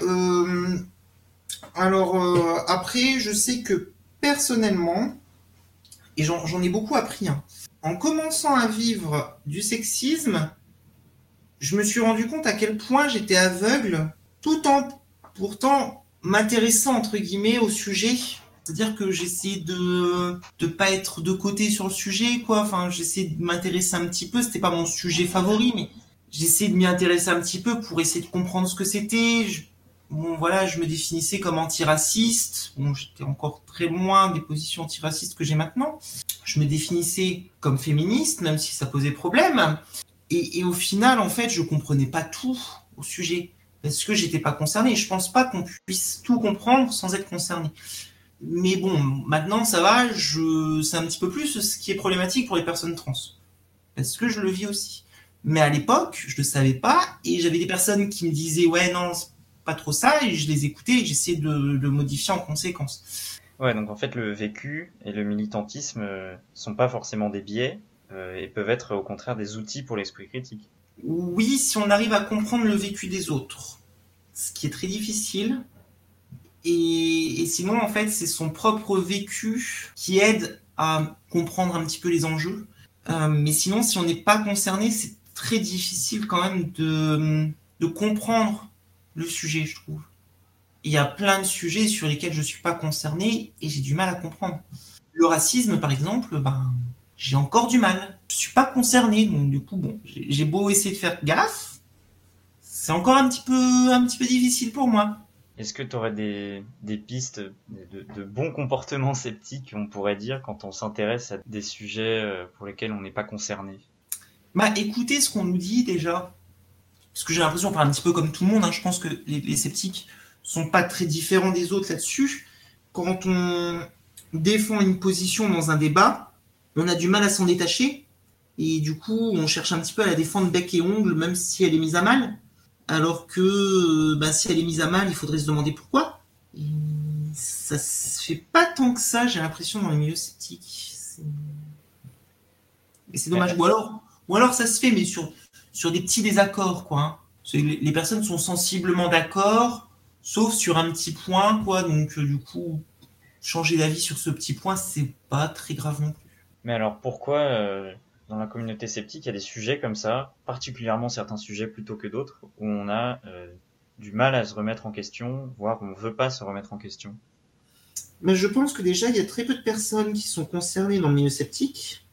Alors, après, je sais que personnellement, et j'en ai beaucoup appris, hein, en commençant à vivre du sexisme, je me suis rendu compte à quel point j'étais aveugle, tout en pourtant m'intéressant entre guillemets au sujet. C'est-à-dire que j'essayais de pas être de côté sur le sujet, quoi. Enfin, j'essayais de m'intéresser un petit peu. C'était pas mon sujet favori, mais j'essayais de m'y intéresser un petit peu pour essayer de comprendre ce que c'était. Bon, voilà, je me définissais comme antiraciste. Bon, j'étais encore très loin des positions antiracistes que j'ai maintenant. Je me définissais comme féministe, même si ça posait problème. Et au final, en fait, je comprenais pas tout au sujet parce que j'étais pas concerné. Je pense pas qu'on puisse tout comprendre sans être concerné. Mais bon, maintenant ça va. C'est un petit peu plus ce qui est problématique pour les personnes trans parce que je le vis aussi. Mais à l'époque, je le savais pas et j'avais des personnes qui me disaient ouais non, c'est pas trop ça et je les écoutais et j'essayais de modifier en conséquence. Ouais, donc en fait, le vécu et le militantisme sont pas forcément des biais et peuvent être au contraire des outils pour l'esprit critique. Oui, si on arrive à comprendre le vécu des autres, ce qui est très difficile. Et sinon, en fait, c'est son propre vécu qui aide à comprendre un petit peu les enjeux. Mais sinon, si on n'est pas concerné, c'est très difficile quand même de comprendre le sujet, je trouve. Il y a plein de sujets sur lesquels je suis pas concerné et j'ai du mal à comprendre. Le racisme, par exemple, j'ai encore du mal. Je suis pas concerné, donc du coup, bon, j'ai beau essayer de faire gaffe, c'est encore un petit peu difficile pour moi. Est-ce que tu aurais des pistes de bons comportements sceptiques, on pourrait dire, quand on s'intéresse à des sujets pour lesquels on n'est pas concerné? Écoutez ce qu'on nous dit déjà. Parce que j'ai l'impression, enfin un petit peu comme tout le monde, hein, je pense que les sceptiques sont pas très différents des autres là-dessus. Quand on défend une position dans un débat, on a du mal à s'en détacher. Et du coup, on cherche un petit peu à la défendre bec et ongle, même si elle est mise à mal. Alors que si elle est mise à mal, il faudrait se demander pourquoi. Et ça se fait pas tant que ça, j'ai l'impression, dans les milieux sceptiques. Et c'est dommage. Ou alors ça se fait, mais sur des petits désaccords, quoi. Hein. Les personnes sont sensiblement d'accord, sauf sur un petit point, quoi. Donc, du coup, changer d'avis sur ce petit point, c'est pas très grave non plus. Mais alors, pourquoi dans la communauté sceptique, il y a des sujets comme ça, particulièrement certains sujets plutôt que d'autres, où on a du mal à se remettre en question, voire on veut pas se remettre en question? Mais je pense que déjà, il y a très peu de personnes qui sont concernées dans le milieu sceptique.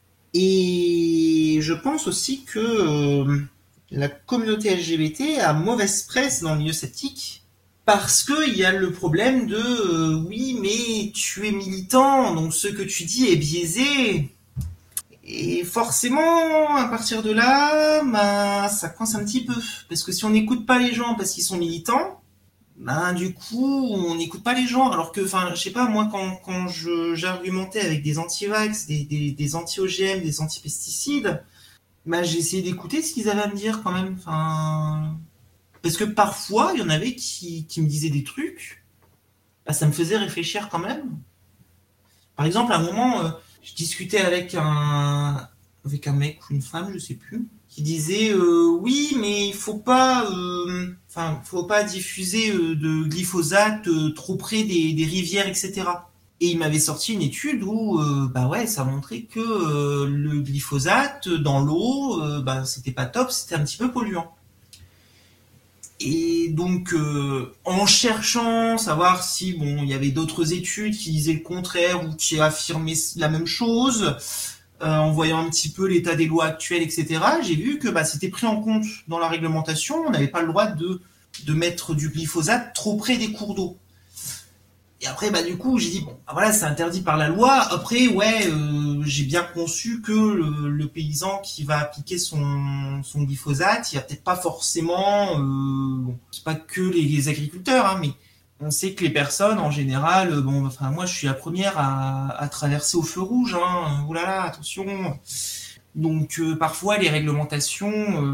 Et je pense aussi que la communauté LGBT a mauvaise presse dans le milieu sceptique parce qu'il y a le problème de oui, mais tu es militant, donc ce que tu dis est biaisé. Et forcément, à partir de là, ça coince un petit peu. Parce que si on n'écoute pas les gens parce qu'ils sont militants, du coup, on n'écoute pas les gens. Alors que, je sais pas, moi, quand j'argumentais avec des anti-vax, des anti-OGM, des anti-pesticides, j'ai essayé d'écouter ce qu'ils avaient à me dire quand même. Parce que parfois, il y en avait qui me disaient des trucs, ça me faisait réfléchir quand même. Par exemple, à un moment, je discutais avec un mec ou une femme, je sais plus, qui disait oui, mais il faut pas diffuser de glyphosate trop près des rivières, etc. Et il m'avait sorti une étude où ça montrait que le glyphosate dans l'eau, c'était pas top, c'était un petit peu polluant. Et donc, en cherchant savoir si bon, il y avait d'autres études qui disaient le contraire ou qui affirmaient la même chose, en voyant un petit peu l'état des lois actuelles, etc., j'ai vu que c'était pris en compte dans la réglementation. On n'avait pas le droit de mettre du glyphosate trop près des cours d'eau. Et après, du coup, j'ai dit, bon, voilà, c'est interdit par la loi. Après, ouais, j'ai bien conçu que le paysan qui va appliquer son glyphosate, il va peut-être pas forcément, bon, c'est pas que les agriculteurs, hein, mais on sait que les personnes, en général, bon, enfin, moi, je suis la première à traverser au feu rouge, hein, oulala, attention. Donc, parfois, les réglementations,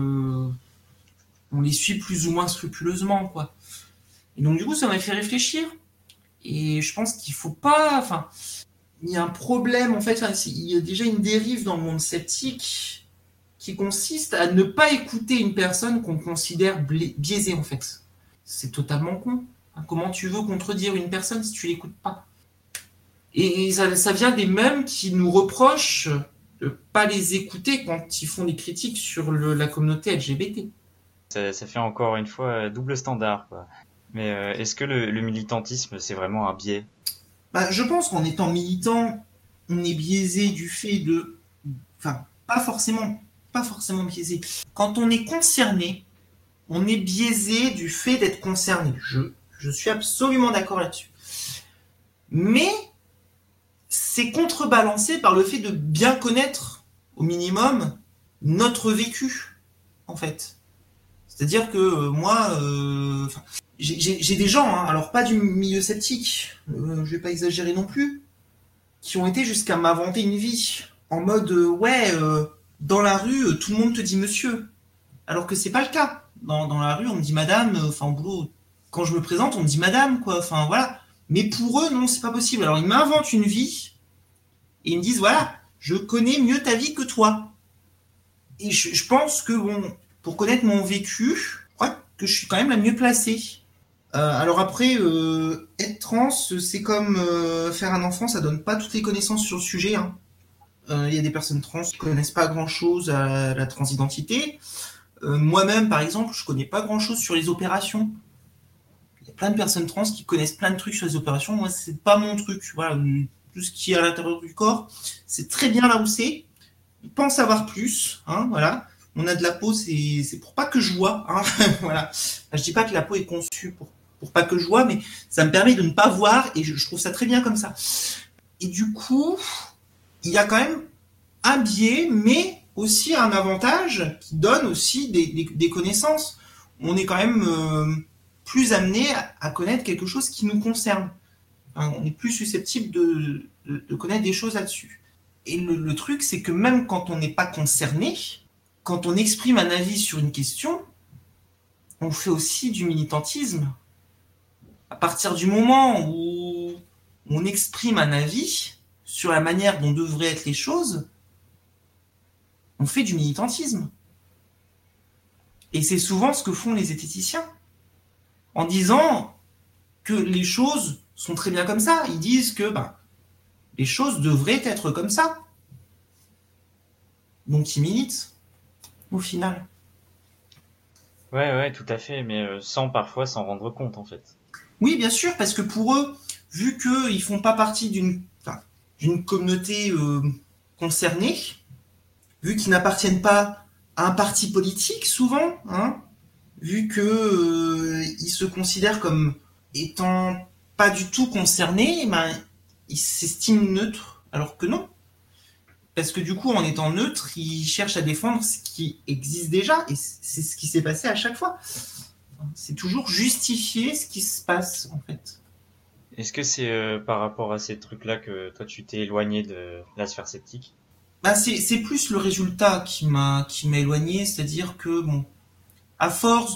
on les suit plus ou moins scrupuleusement, quoi. Et donc, du coup, ça m'a fait réfléchir. Et je pense qu'il faut pas, enfin, il y a un problème, en fait, il y a déjà une dérive dans le monde sceptique qui consiste à ne pas écouter une personne qu'on considère biaisée, en fait. C'est totalement con. Comment tu veux contredire une personne si tu l'écoutes pas? Et ça vient des mêmes qui nous reprochent de pas les écouter quand ils font des critiques sur la communauté LGBT. Ça fait encore une fois double standard, quoi. Mais est-ce que le militantisme, c'est vraiment un biais? Je pense qu'en étant militant, on est biaisé du fait de... Enfin, pas forcément biaisé. Quand on est concerné, on est biaisé du fait d'être concerné. Je suis absolument d'accord là-dessus. Mais c'est contrebalancé par le fait de bien connaître, au minimum, notre vécu, en fait. C'est-à-dire que moi... j'ai des gens, hein, alors pas du milieu sceptique, je vais pas exagérer non plus, qui ont été jusqu'à m'inventer une vie en mode dans la rue tout le monde te dit monsieur, alors que c'est pas le cas. Dans la rue on me dit madame, enfin au boulot quand je me présente on me dit madame quoi, enfin voilà. Mais pour eux non c'est pas possible. Alors ils m'inventent une vie et ils me disent voilà je connais mieux ta vie que toi. Et je pense que bon pour connaître mon vécu, je crois que je suis quand même la mieux placée. Alors après, être trans, c'est comme faire un enfant, ça donne pas toutes les connaissances sur le sujet. Hein. Il y a des personnes trans qui connaissent pas grand-chose à la transidentité. Moi-même, par exemple, je connais pas grand-chose sur les opérations. Il y a plein de personnes trans qui connaissent plein de trucs sur les opérations. Moi, c'est pas mon truc. Voilà, tout ce qui est à l'intérieur du corps, c'est très bien là où c'est. Ils pensent savoir plus. Hein, voilà. On a de la peau, c'est pour pas que je vois. Hein, voilà. Enfin, je dis pas que la peau est conçue pour pas que je vois, mais ça me permet de ne pas voir et je trouve ça très bien comme ça. Et du coup, il y a quand même un biais, mais aussi un avantage qui donne aussi des connaissances. On est quand même plus amené à connaître quelque chose qui nous concerne. Enfin, on est plus susceptible de connaître des choses là-dessus. Et le truc, c'est que même quand on n'est pas concerné, quand on exprime un avis sur une question, on fait aussi du militantisme. À partir du moment où on exprime un avis sur la manière dont devraient être les choses, on fait du militantisme. Et c'est souvent ce que font les zététiciens. En disant que les choses sont très bien comme ça. Ils disent que les choses devraient être comme ça. Donc ils militent, au final. Ouais, tout à fait, mais sans parfois s'en rendre compte, en fait. Oui, bien sûr, parce que pour eux, vu qu'ils font pas partie d'une communauté concernée, vu qu'ils n'appartiennent pas à un parti politique, souvent, hein, vu que ils se considèrent comme étant pas du tout concernés, ils s'estiment neutres, alors que non. Parce que du coup, en étant neutre, ils cherchent à défendre ce qui existe déjà, et c'est ce qui s'est passé à chaque fois. C'est toujours justifier ce qui se passe, en fait. Est-ce que c'est par rapport à ces trucs-là que toi tu t'es éloigné de la sphère sceptique? C'est plus le résultat qui m'a éloigné, c'est-à-dire que bon, à force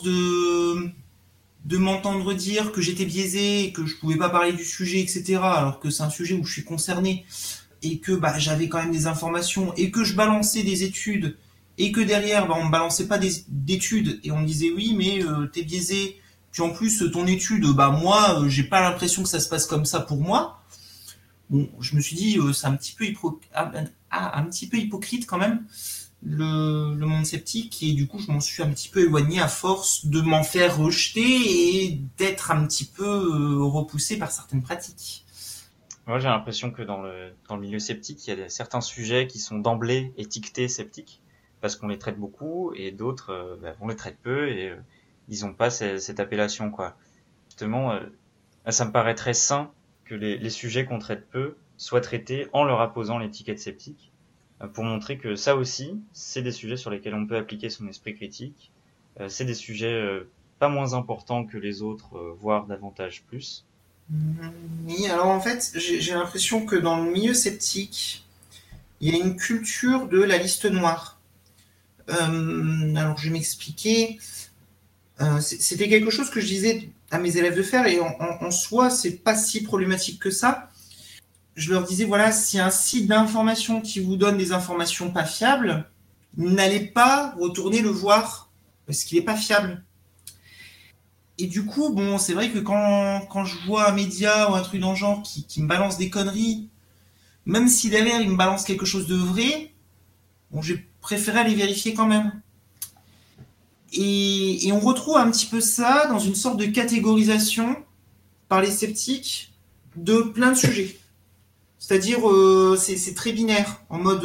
de m'entendre dire que j'étais biaisé, que je pouvais pas parler du sujet, etc., alors que c'est un sujet où je suis concerné, et que j'avais quand même des informations, et que je balançais des études, et que derrière on me balançait pas d'études, et on me disait oui mais t'es biaisé, puis en plus ton étude, moi j'ai pas l'impression que ça se passe comme ça pour moi. Bon, je me suis dit c'est un petit peu hypocrite quand même, le monde sceptique, et du coup je m'en suis un petit peu éloigné à force de m'en faire rejeter et d'être un petit peu repoussé par certaines pratiques. Moi, j'ai l'impression que dans le milieu sceptique, il y a certains sujets qui sont d'emblée étiquetés sceptiques, parce qu'on les traite beaucoup, et d'autres, on les traite peu, et ils ont pas cette appellation, quoi. Justement, ça me paraît très sain que les sujets qu'on traite peu soient traités en leur apposant l'étiquette sceptique, pour montrer que ça aussi, c'est des sujets sur lesquels on peut appliquer son esprit critique, c'est des sujets pas moins importants que les autres, voire davantage plus. Oui, alors en fait, j'ai l'impression que dans le milieu sceptique, il y a une culture de la liste noire. Alors je vais m'expliquer. C'était quelque chose que je disais à mes élèves de faire, et en soi, c'est pas si problématique que ça. Je leur disais, voilà, s'il y a un site d'information qui vous donne des informations pas fiables, n'allez pas retourner le voir, parce qu'il est pas fiable. Et du coup, bon, c'est vrai que quand je vois un média ou un truc dans le genre qui me balance des conneries, même si derrière il me balance quelque chose de vrai, bon, j'ai préféré aller vérifier quand même. Et on retrouve un petit peu ça dans une sorte de catégorisation par les sceptiques de plein de sujets. C'est-à-dire, c'est très binaire, en mode,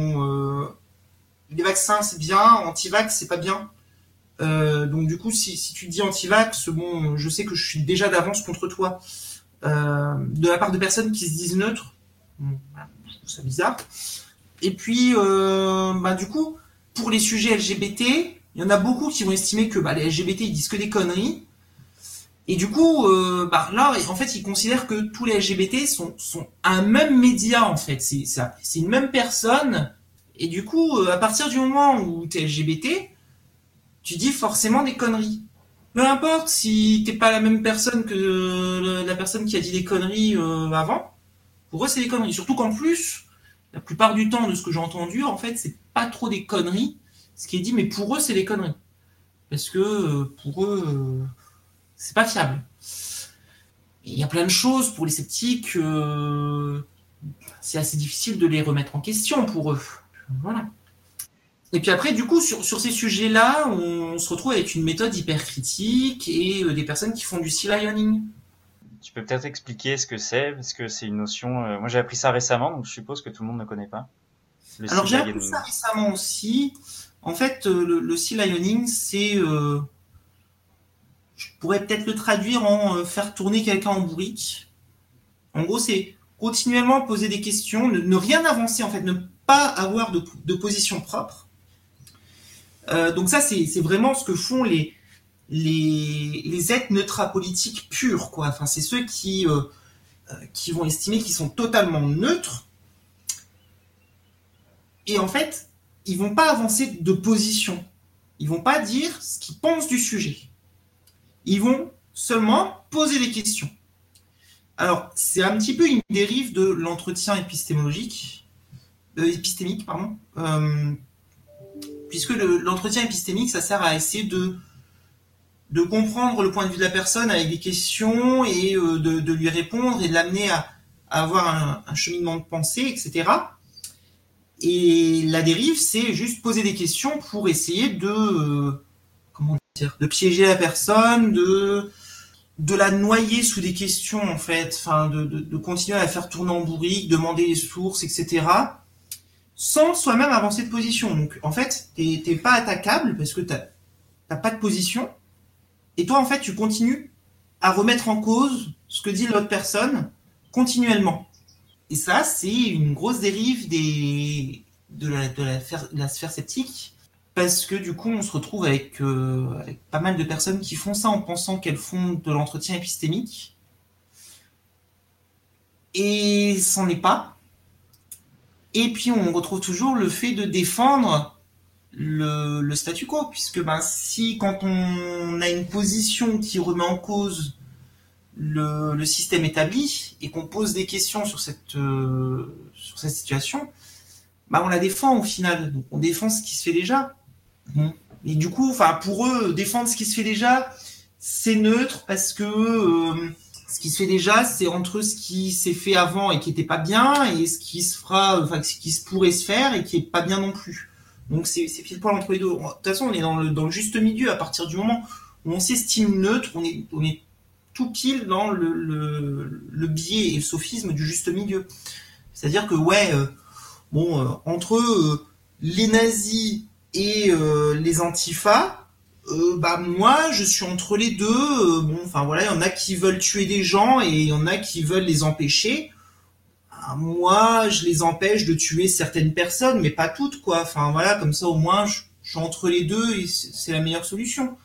les vaccins c'est bien, anti-vax c'est pas bien. Donc du coup, si tu te dis anti-vax, bon, je sais que je suis déjà d'avance contre toi. De la part de personnes qui se disent neutres, voilà, je trouve ça bizarre. Et puis, du coup, pour les sujets LGBT, il y en a beaucoup qui vont estimer que les LGBT ils disent que des conneries. Et du coup, là, en fait, ils considèrent que tous les LGBT sont un même média, en fait. C'est une même personne. Et du coup, à partir du moment où t'es LGBT, tu dis forcément des conneries. Peu importe si t'es pas la même personne que la personne qui a dit des conneries avant. Pour eux, c'est des conneries. Surtout qu'en plus, la plupart du temps, de ce que j'ai entendu, en fait, c'est pas trop des conneries. Ce qui est dit, mais pour eux, c'est des conneries. Parce que pour eux, c'est pas fiable. Et il y a plein de choses pour les sceptiques, c'est assez difficile de les remettre en question pour eux. Voilà. Et puis après, du coup, sur ces sujets-là, on se retrouve avec une méthode hyper critique et des personnes qui font du sea-lioning. Tu peux peut-être expliquer ce que c'est, parce que c'est une notion. Moi, j'ai appris ça récemment, donc je suppose que tout le monde ne connaît pas. Alors j'ai appris ça récemment aussi. En fait, le sea-lioning, c'est, je pourrais peut-être le traduire en faire tourner quelqu'un en bourrique. En gros, c'est continuellement poser des questions, ne rien avancer en fait, ne pas avoir de position propre. Donc ça, c'est vraiment ce que font les ethnotrapolitiques purs, quoi. Enfin, c'est ceux qui vont estimer qu'ils sont totalement neutres. Et en fait, ils vont pas avancer de position. Ils vont pas dire ce qu'ils pensent du sujet. Ils vont seulement poser des questions. Alors, c'est un petit peu une dérive de l'entretien épistémique, puisque l'entretien épistémique, ça sert à essayer de comprendre le point de vue de la personne avec des questions et de lui répondre et de l'amener à avoir un cheminement de pensée, etc. Et la dérive, c'est juste poser des questions pour essayer de piéger la personne, de la noyer sous des questions, en fait, enfin, de continuer à la faire tourner en bourrique, demander les sources, etc., sans soi-même avancer de position. Donc, en fait, t'es pas attaquable parce que t'as pas de position, et toi, en fait, tu continues à remettre en cause ce que dit l'autre personne continuellement. Et ça, c'est une grosse dérive de la sphère sceptique, parce que du coup, on se retrouve avec pas mal de personnes qui font ça en pensant qu'elles font de l'entretien épistémique. Et c'en est pas. Et puis, on retrouve toujours le fait de défendre le statu quo, puisque si quand on a une position qui remet en cause le système établi et qu'on pose des questions sur cette situation, on la défend au final. Donc, on défend ce qui se fait déjà. Et du coup, pour eux, défendre ce qui se fait déjà, c'est neutre parce que ce qui se fait déjà, c'est entre ce qui s'est fait avant et qui était pas bien et ce qui se fera, ce qui se pourrait se faire et qui est pas bien non plus. Donc c'est pile poil entre les deux. De toute façon, on est dans le juste milieu à partir du moment où on s'estime neutre, on est tout pile dans le biais et le sophisme du juste milieu. C'est-à-dire que ouais, entre les nazis et les antifas, bah moi je suis entre les deux. Bon, enfin voilà, il y en a qui veulent tuer des gens et il y en a qui veulent les empêcher. Ah, moi, je les empêche de tuer certaines personnes, mais pas toutes, quoi. Enfin voilà, comme ça au moins je suis entre les deux et c'est la meilleure solution.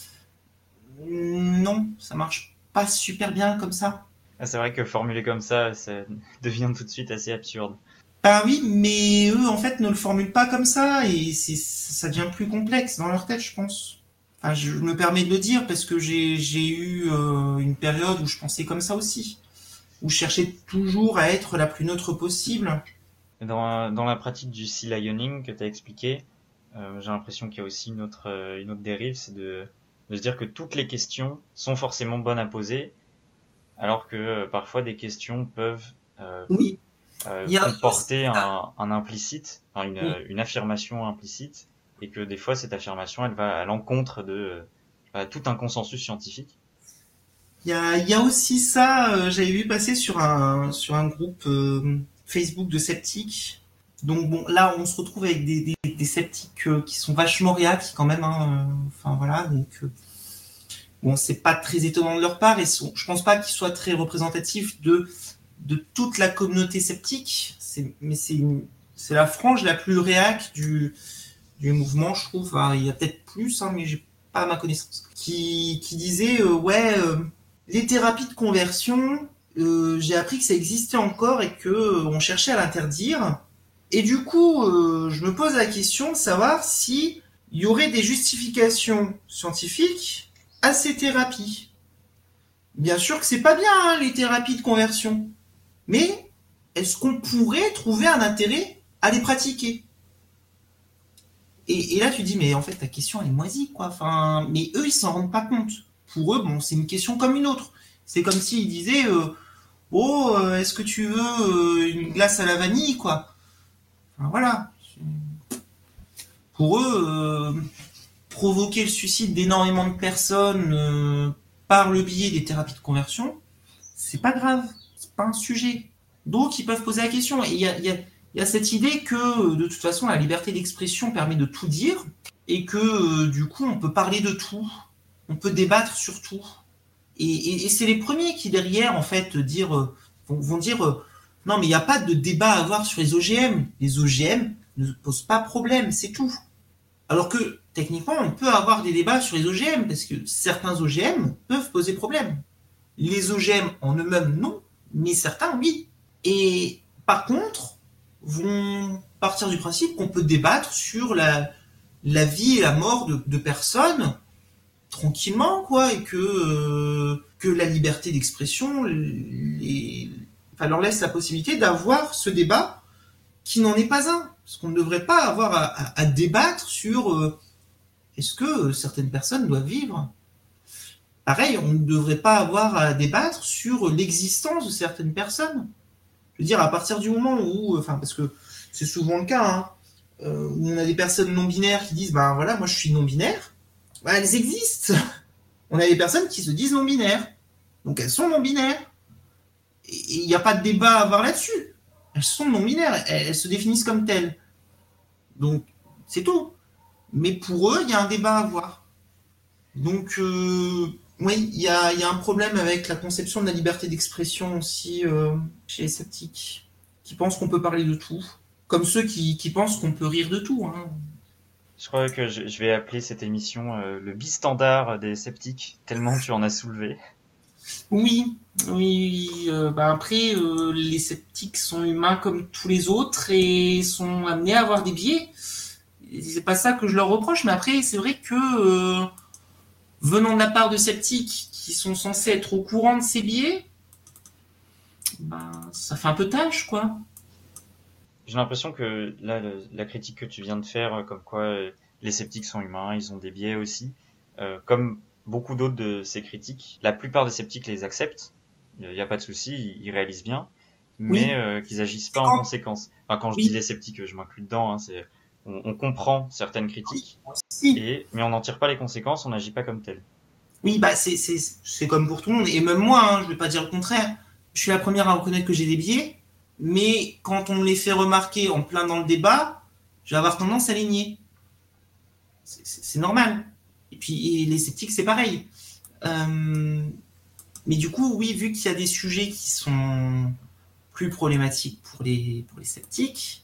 Non, ça marche pas super bien comme ça. Ah, c'est vrai que formulé comme ça devient tout de suite assez absurde. Ah oui, mais eux, en fait, ne le formulent pas comme ça, et ça devient plus complexe dans leur tête, je pense. Enfin, je me permets de le dire parce que j'ai eu une période où je pensais comme ça aussi, où je cherchais toujours à être la plus neutre possible. Dans la pratique du sea lioning que tu as expliqué, j'ai l'impression qu'il y a aussi une autre dérive, c'est de se dire que toutes les questions sont forcément bonnes à poser, alors que parfois des questions peuvent Oui, il y a comporter un implicite, enfin oui. une affirmation implicite, et que des fois cette affirmation elle va à l'encontre de tout un consensus scientifique. Il y a aussi ça, j'avais vu passer sur un groupe Facebook de sceptiques. Donc bon, là, on se retrouve avec des sceptiques qui sont vachement réactifs quand même. Hein, enfin voilà, donc bon, c'est pas très étonnant de leur part et je pense pas qu'ils soient très représentatifs de toute la communauté sceptique. Mais c'est la frange la plus réac du mouvement, je trouve. Enfin, il y a peut-être plus, hein, mais j'ai pas à ma connaissance. Qui disait les thérapies de conversion, j'ai appris que ça existait encore et que on cherchait à l'interdire. Et du coup, je me pose la question de savoir si il y aurait des justifications scientifiques à ces thérapies. Bien sûr que c'est pas bien, hein, les thérapies de conversion. Mais est-ce qu'on pourrait trouver un intérêt à les pratiquer? Et là, tu dis, mais en fait, ta question, elle est moisie, quoi. Enfin, mais eux, ils s'en rendent pas compte. Pour eux, bon, c'est une question comme une autre. C'est comme s'ils disaient, est-ce que tu veux une glace à la vanille, quoi. Enfin, voilà. Pour eux, provoquer le suicide d'énormément de personnes par le biais des thérapies de conversion, c'est pas grave. C'est pas un sujet. Donc, ils peuvent poser la question. Et il y a cette idée que, de toute façon, la liberté d'expression permet de tout dire et que, du coup, on peut parler de tout. On peut débattre sur tout. Et c'est les premiers qui, derrière, en fait, vont dire non, mais il n'y a pas de débat à avoir sur les OGM. Les OGM ne posent pas problème, c'est tout. Alors que, techniquement, on peut avoir des débats sur les OGM parce que certains OGM peuvent poser problème. Les OGM en eux-mêmes, non, mais certains, oui. Et par contre, vont partir du principe qu'on peut débattre sur la vie et la mort de personnes tranquillement, quoi, et que la liberté d'expression leur laisse la possibilité d'avoir ce débat qui n'en est pas un. Parce qu'on ne devrait pas avoir à débattre sur est-ce que certaines personnes doivent vivre. Pareil, on ne devrait pas avoir à débattre sur l'existence de certaines personnes. Je veux dire, à partir du moment où, parce que c'est souvent le cas, hein, où on a des personnes non binaires qui disent, ben voilà, moi je suis non binaire, ben, elles existent. On a des personnes qui se disent non binaires, donc elles sont non binaires. Et il n'y a pas de débat à avoir là-dessus. Elles sont non binaires, elles se définissent comme telles. Donc c'est tout. Mais pour eux, il y a un débat à avoir. Donc oui, il y a un problème avec la conception de la liberté d'expression aussi chez les sceptiques, qui pensent qu'on peut parler de tout, comme ceux qui pensent qu'on peut rire de tout. Hein. Je crois que je vais appeler cette émission le bistandard des sceptiques, tellement tu en as soulevé. Oui, oui. Après, les sceptiques sont humains comme tous les autres et sont amenés à avoir des biais. C'est pas ça que je leur reproche, mais après, c'est vrai que venant de la part de sceptiques qui sont censés être au courant de ces biais, ça fait un peu tâche, quoi. J'ai l'impression que là, la critique que tu viens de faire, comme quoi les sceptiques sont humains, ils ont des biais aussi, comme beaucoup d'autres de ces critiques, la plupart des sceptiques les acceptent, il n'y a pas de souci, ils réalisent bien, mais Oui, qu'ils agissent pas en conséquence. Enfin, quand je dis oui, les sceptiques, je m'inclus dedans, hein, c'est on comprend certaines critiques, Si. mais on n'en tire pas les conséquences, on n'agit pas comme tel. Oui, bah c'est comme pour tout le monde. Et même moi, hein, je vais pas dire le contraire. Je suis la première à reconnaître que j'ai des biais, mais quand on me les fait remarquer en plein dans le débat, je vais avoir tendance à les nier. C'est normal. Et puis et les sceptiques, c'est pareil. Euh, mais du coup, oui, vu qu'il y a des sujets qui sont plus problématiques pour les sceptiques,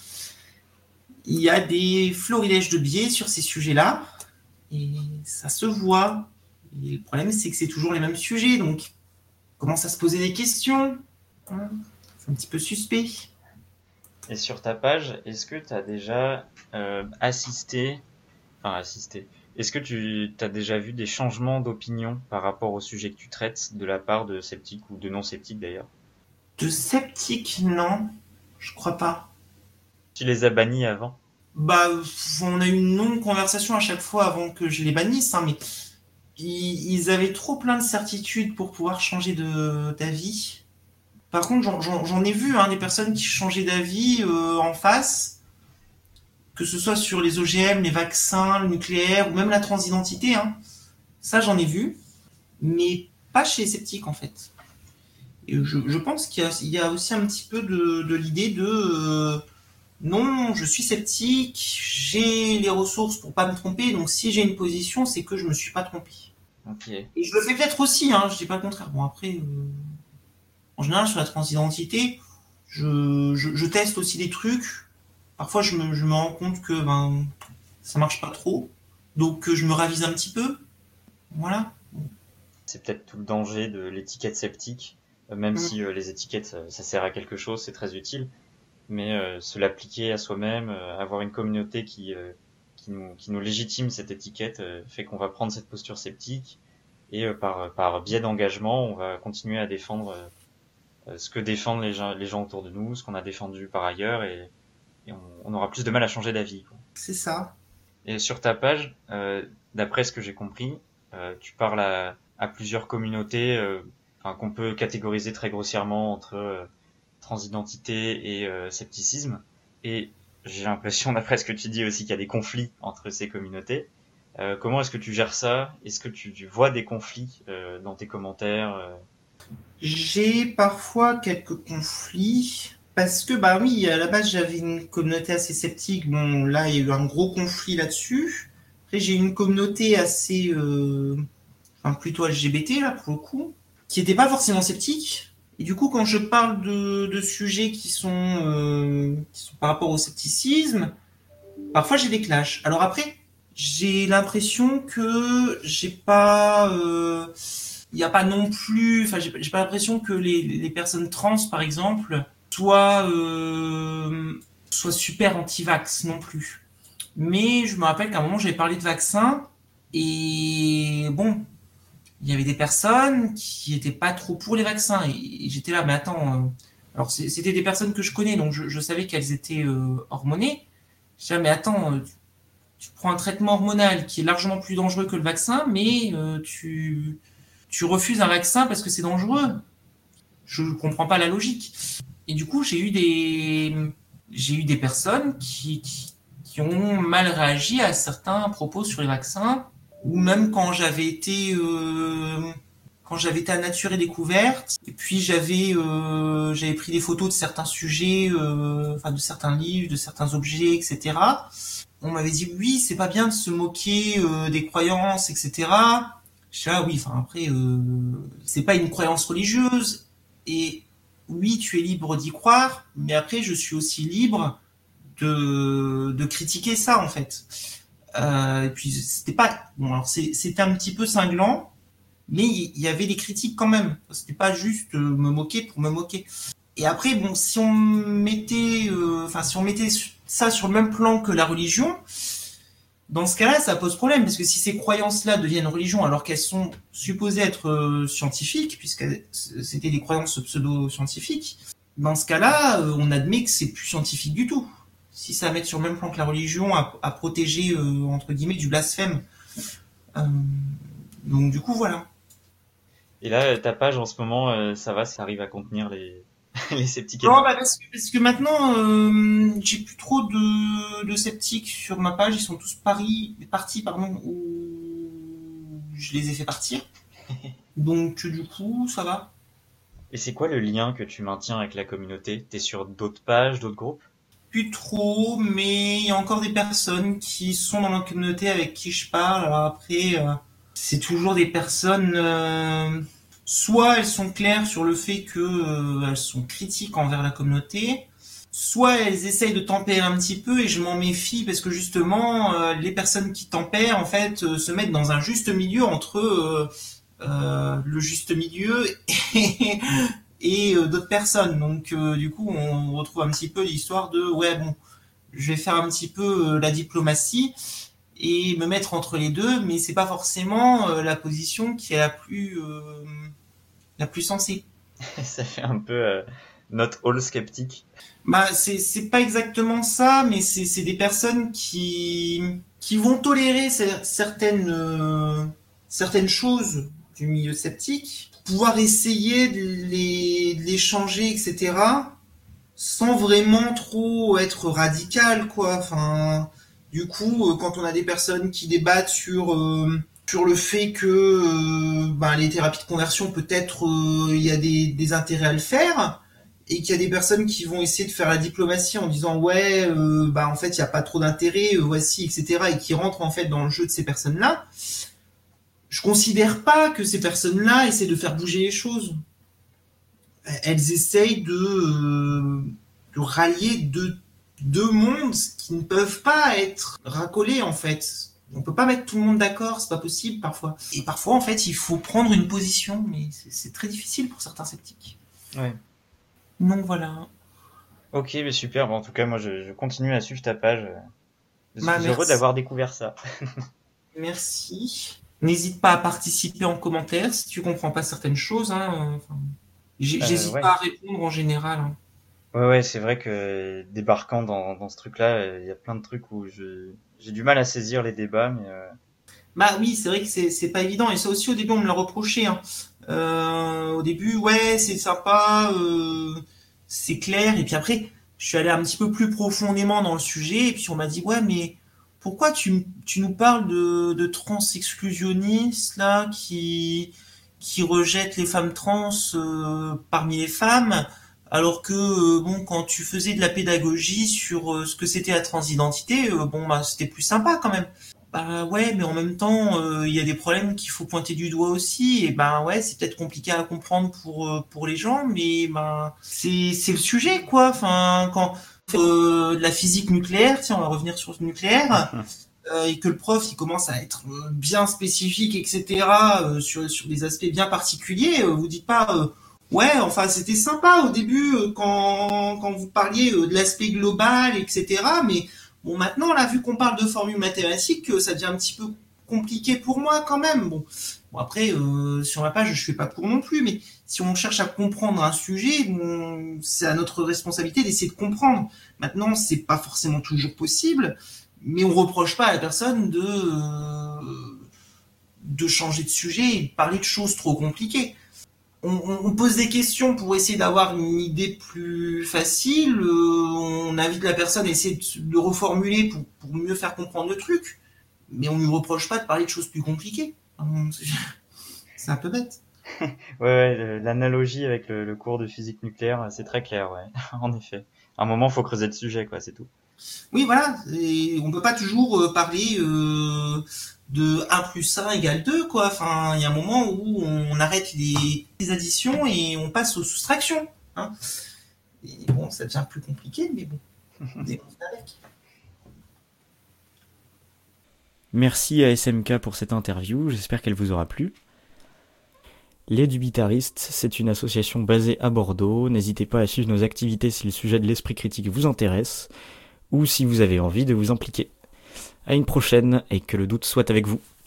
il y a des florilèges de biais sur ces sujets-là, et ça se voit. Et le problème, c'est que c'est toujours les mêmes sujets, donc on commence à se poser des questions. Hein, c'est un petit peu suspect. Et sur ta page, est-ce que tu as déjà assisté, est-ce que tu as déjà vu des changements d'opinion par rapport au sujet que tu traites de la part de sceptiques ou de non-sceptiques d'ailleurs? De sceptiques, non, je crois pas. Tu les as bannis avant? Bah, on a eu une longue conversation à chaque fois avant que je les bannisse, hein, mais ils avaient trop plein de certitudes pour pouvoir changer d'avis. Par contre, j'en ai vu hein, des personnes qui changeaient d'avis en face, que ce soit sur les OGM, les vaccins, le nucléaire ou même la transidentité. Hein. Ça, j'en ai vu, mais pas chez les sceptiques en fait. Et je pense qu'il y a aussi un petit peu de l'idée de non, je suis sceptique, j'ai les ressources pour pas me tromper, donc si j'ai une position, c'est que je me suis pas trompé. Ok. Et je le fais peut-être aussi, hein, je dis pas le contraire. Bon après, en général sur la transidentité, je teste aussi des trucs. Parfois je me rends compte que ben ça marche pas trop, donc je me ravise un petit peu. Voilà. C'est peut-être tout le danger de l'étiquette sceptique, même Mm. si les étiquettes, ça sert à quelque chose, c'est très utile, mais se l'appliquer à soi-même, avoir une communauté qui nous légitime cette étiquette, fait qu'on va prendre cette posture sceptique, et par biais d'engagement, on va continuer à défendre ce que défendent les gens autour de nous, ce qu'on a défendu par ailleurs, et on aura plus de mal à changer d'avis, quoi. C'est ça. Et sur ta page, d'après ce que j'ai compris, tu parles à plusieurs communautés, enfin, qu'on peut catégoriser très grossièrement entre transidentité et scepticisme. Et j'ai l'impression, d'après ce que tu dis aussi, qu'il y a des conflits entre ces communautés. Comment est-ce que tu gères ça? Est-ce que tu vois des conflits dans tes commentaires? J'ai parfois quelques conflits. Parce que, bah oui, à la base, j'avais une communauté assez sceptique. Bon, là, il y a eu un gros conflit là-dessus. Après, j'ai une communauté assez, enfin, plutôt LGBT, là, pour le coup, qui n'était pas forcément sceptique. Et du coup, quand je parle de sujets qui sont par rapport au scepticisme, parfois j'ai des clashs. Alors après, j'ai l'impression que j'ai pas, il n'y a pas non plus, enfin, j'ai pas l'impression que les personnes trans, par exemple, soient super anti-vax non plus. Mais je me rappelle qu'à un moment, j'avais parlé de vaccin et bon, il y avait des personnes qui étaient pas trop pour les vaccins et j'étais là, mais attends, alors c'était des personnes que je connais, donc je savais qu'elles étaient hormonées. Je disais, mais attends, tu prends un traitement hormonal qui est largement plus dangereux que le vaccin, mais tu refuses un vaccin parce que c'est dangereux. Je comprends pas la logique. Et du coup, j'ai eu des personnes qui ont mal réagi à certains propos sur les vaccins, ou même quand j'avais été à Nature et Découverte, et puis j'avais pris des photos de certains sujets, enfin de certains livres, de certains objets, etc. On m'avait dit oui, c'est pas bien de se moquer des croyances, etc. Je dis ah oui, enfin après, c'est pas une croyance religieuse, et oui, tu es libre d'y croire, mais après, je suis aussi libre de critiquer ça, en fait. Et puis, c'était pas... Bon, alors, c'était un petit peu cinglant, mais il y avait des critiques quand même. C'était pas juste me moquer pour me moquer. Et après, bon, si on mettait ça sur le même plan que la religion, dans ce cas-là, ça pose problème, parce que si ces croyances-là deviennent religion alors qu'elles sont supposées être scientifiques, puisque c'était des croyances pseudo-scientifiques, dans ce cas-là, on admet que c'est plus scientifique du tout. Si ça met sur le même plan que la religion à protéger, entre guillemets, du blasphème. Euh, donc du coup, voilà. Et là, ta page en ce moment, ça va, ça arrive à contenir Les sceptiques Non, aidants. bah parce que maintenant, j'ai plus trop de sceptiques sur ma page. Ils sont tous partis, pardon, où je les ai fait partir. Donc, du coup, ça va. Et c'est quoi le lien que tu maintiens avec la communauté? T'es sur d'autres pages, d'autres groupes? Plus trop, mais il y a encore des personnes qui sont dans la communauté avec qui je parle. Alors après, c'est toujours des personnes. Soit elles sont claires sur le fait que elles sont critiques envers la communauté, soit elles essayent de tempérer un petit peu et je m'en méfie parce que justement les personnes qui tempèrent en fait se mettent dans un juste milieu entre le juste milieu et, d'autres personnes. Donc du coup on retrouve un petit peu l'histoire de ouais bon je vais faire un petit peu la diplomatie et me mettre entre les deux, mais c'est pas forcément la position qui est la plus sensée. Ça fait un peu not all sceptique. Bah c'est pas exactement ça, mais c'est des personnes qui vont tolérer certaines choses du milieu sceptique, pouvoir essayer de les changer, etc. sans vraiment trop être radical, quoi. Enfin, du coup, quand on a des personnes qui débattent sur le fait que ben, les thérapies de conversion, peut-être il y a des intérêts à le faire, et qu'il y a des personnes qui vont essayer de faire la diplomatie en disant ouais, bah en fait il y a pas trop d'intérêt, voici, etc. et qui rentrent en fait dans le jeu de ces personnes-là. Je considère pas que ces personnes-là essaient de faire bouger les choses. Elles essayent de rallier deux mondes qui ne peuvent pas être racolés en fait. On peut pas mettre tout le monde d'accord, c'est pas possible parfois. Et parfois en fait il faut prendre une position, mais c'est très difficile pour certains sceptiques. Ouais. Donc voilà. Ok, mais super. Bon, en tout cas, moi, je continue à suivre ta page. Je Bah, suis heureux merci. d'avoir découvert ça. Merci. N'hésite pas à participer en commentaire si tu comprends pas certaines choses. Hein. Enfin, j'hésite Ouais. pas à répondre en général. Hein. Ouais, c'est vrai que débarquant dans ce truc-là, il y a plein de trucs où j'ai du mal à saisir les débats, mais Bah oui, c'est vrai que c'est pas évident. Et ça aussi au début on me l'a reproché. Hein. Au début, ouais, c'est sympa, c'est clair. Et puis après, je suis allé un petit peu plus profondément dans le sujet. Et puis on m'a dit, ouais, mais pourquoi tu nous parles de trans exclusionnistes là qui rejettent les femmes trans parmi les femmes, alors que bon, quand tu faisais de la pédagogie sur ce que c'était la transidentité, bon, bah c'était plus sympa quand même. Bah ouais, mais en même temps, il y a des problèmes qu'il faut pointer du doigt aussi. Et ben ouais, c'est peut-être compliqué à comprendre pour les gens, mais ben c'est le sujet quoi. Enfin, quand de la physique nucléaire, tiens, on va revenir sur le nucléaire, et que le prof il commence à être bien spécifique, etc. Sur des aspects bien particuliers, vous dites pas ouais, enfin c'était sympa au début quand vous parliez de l'aspect global, etc. Mais bon, maintenant, là, vu qu'on parle de formules mathématiques, ça devient un petit peu compliqué pour moi quand même. Bon après, sur ma page, je fais pas court non plus, mais si on cherche à comprendre un sujet, c'est à notre responsabilité d'essayer de comprendre. Maintenant, c'est pas forcément toujours possible, mais on reproche pas à la personne de changer de sujet et de parler de choses trop compliquées. On pose des questions pour essayer d'avoir une idée plus facile. On invite la personne à essayer de reformuler pour mieux faire comprendre le truc. Mais on ne lui reproche pas de parler de choses plus compliquées. C'est un peu bête. ouais, l'analogie avec le cours de physique nucléaire, c'est très clair, ouais. En effet. À un moment, faut creuser le sujet, quoi, c'est tout. Oui, voilà. Et on peut pas toujours parler de 1 plus 1 égale 2, quoi. Enfin, il y a un moment où on arrête les additions et on passe aux soustractions. Hein. Et bon, ça devient plus compliqué, mais bon. On fait avec. Merci à SMK pour cette interview, j'espère qu'elle vous aura plu. Les Dubitaristes, c'est une association basée à Bordeaux. N'hésitez pas à suivre nos activités si le sujet de l'esprit critique vous intéresse ou si vous avez envie de vous impliquer. À une prochaine et que le doute soit avec vous.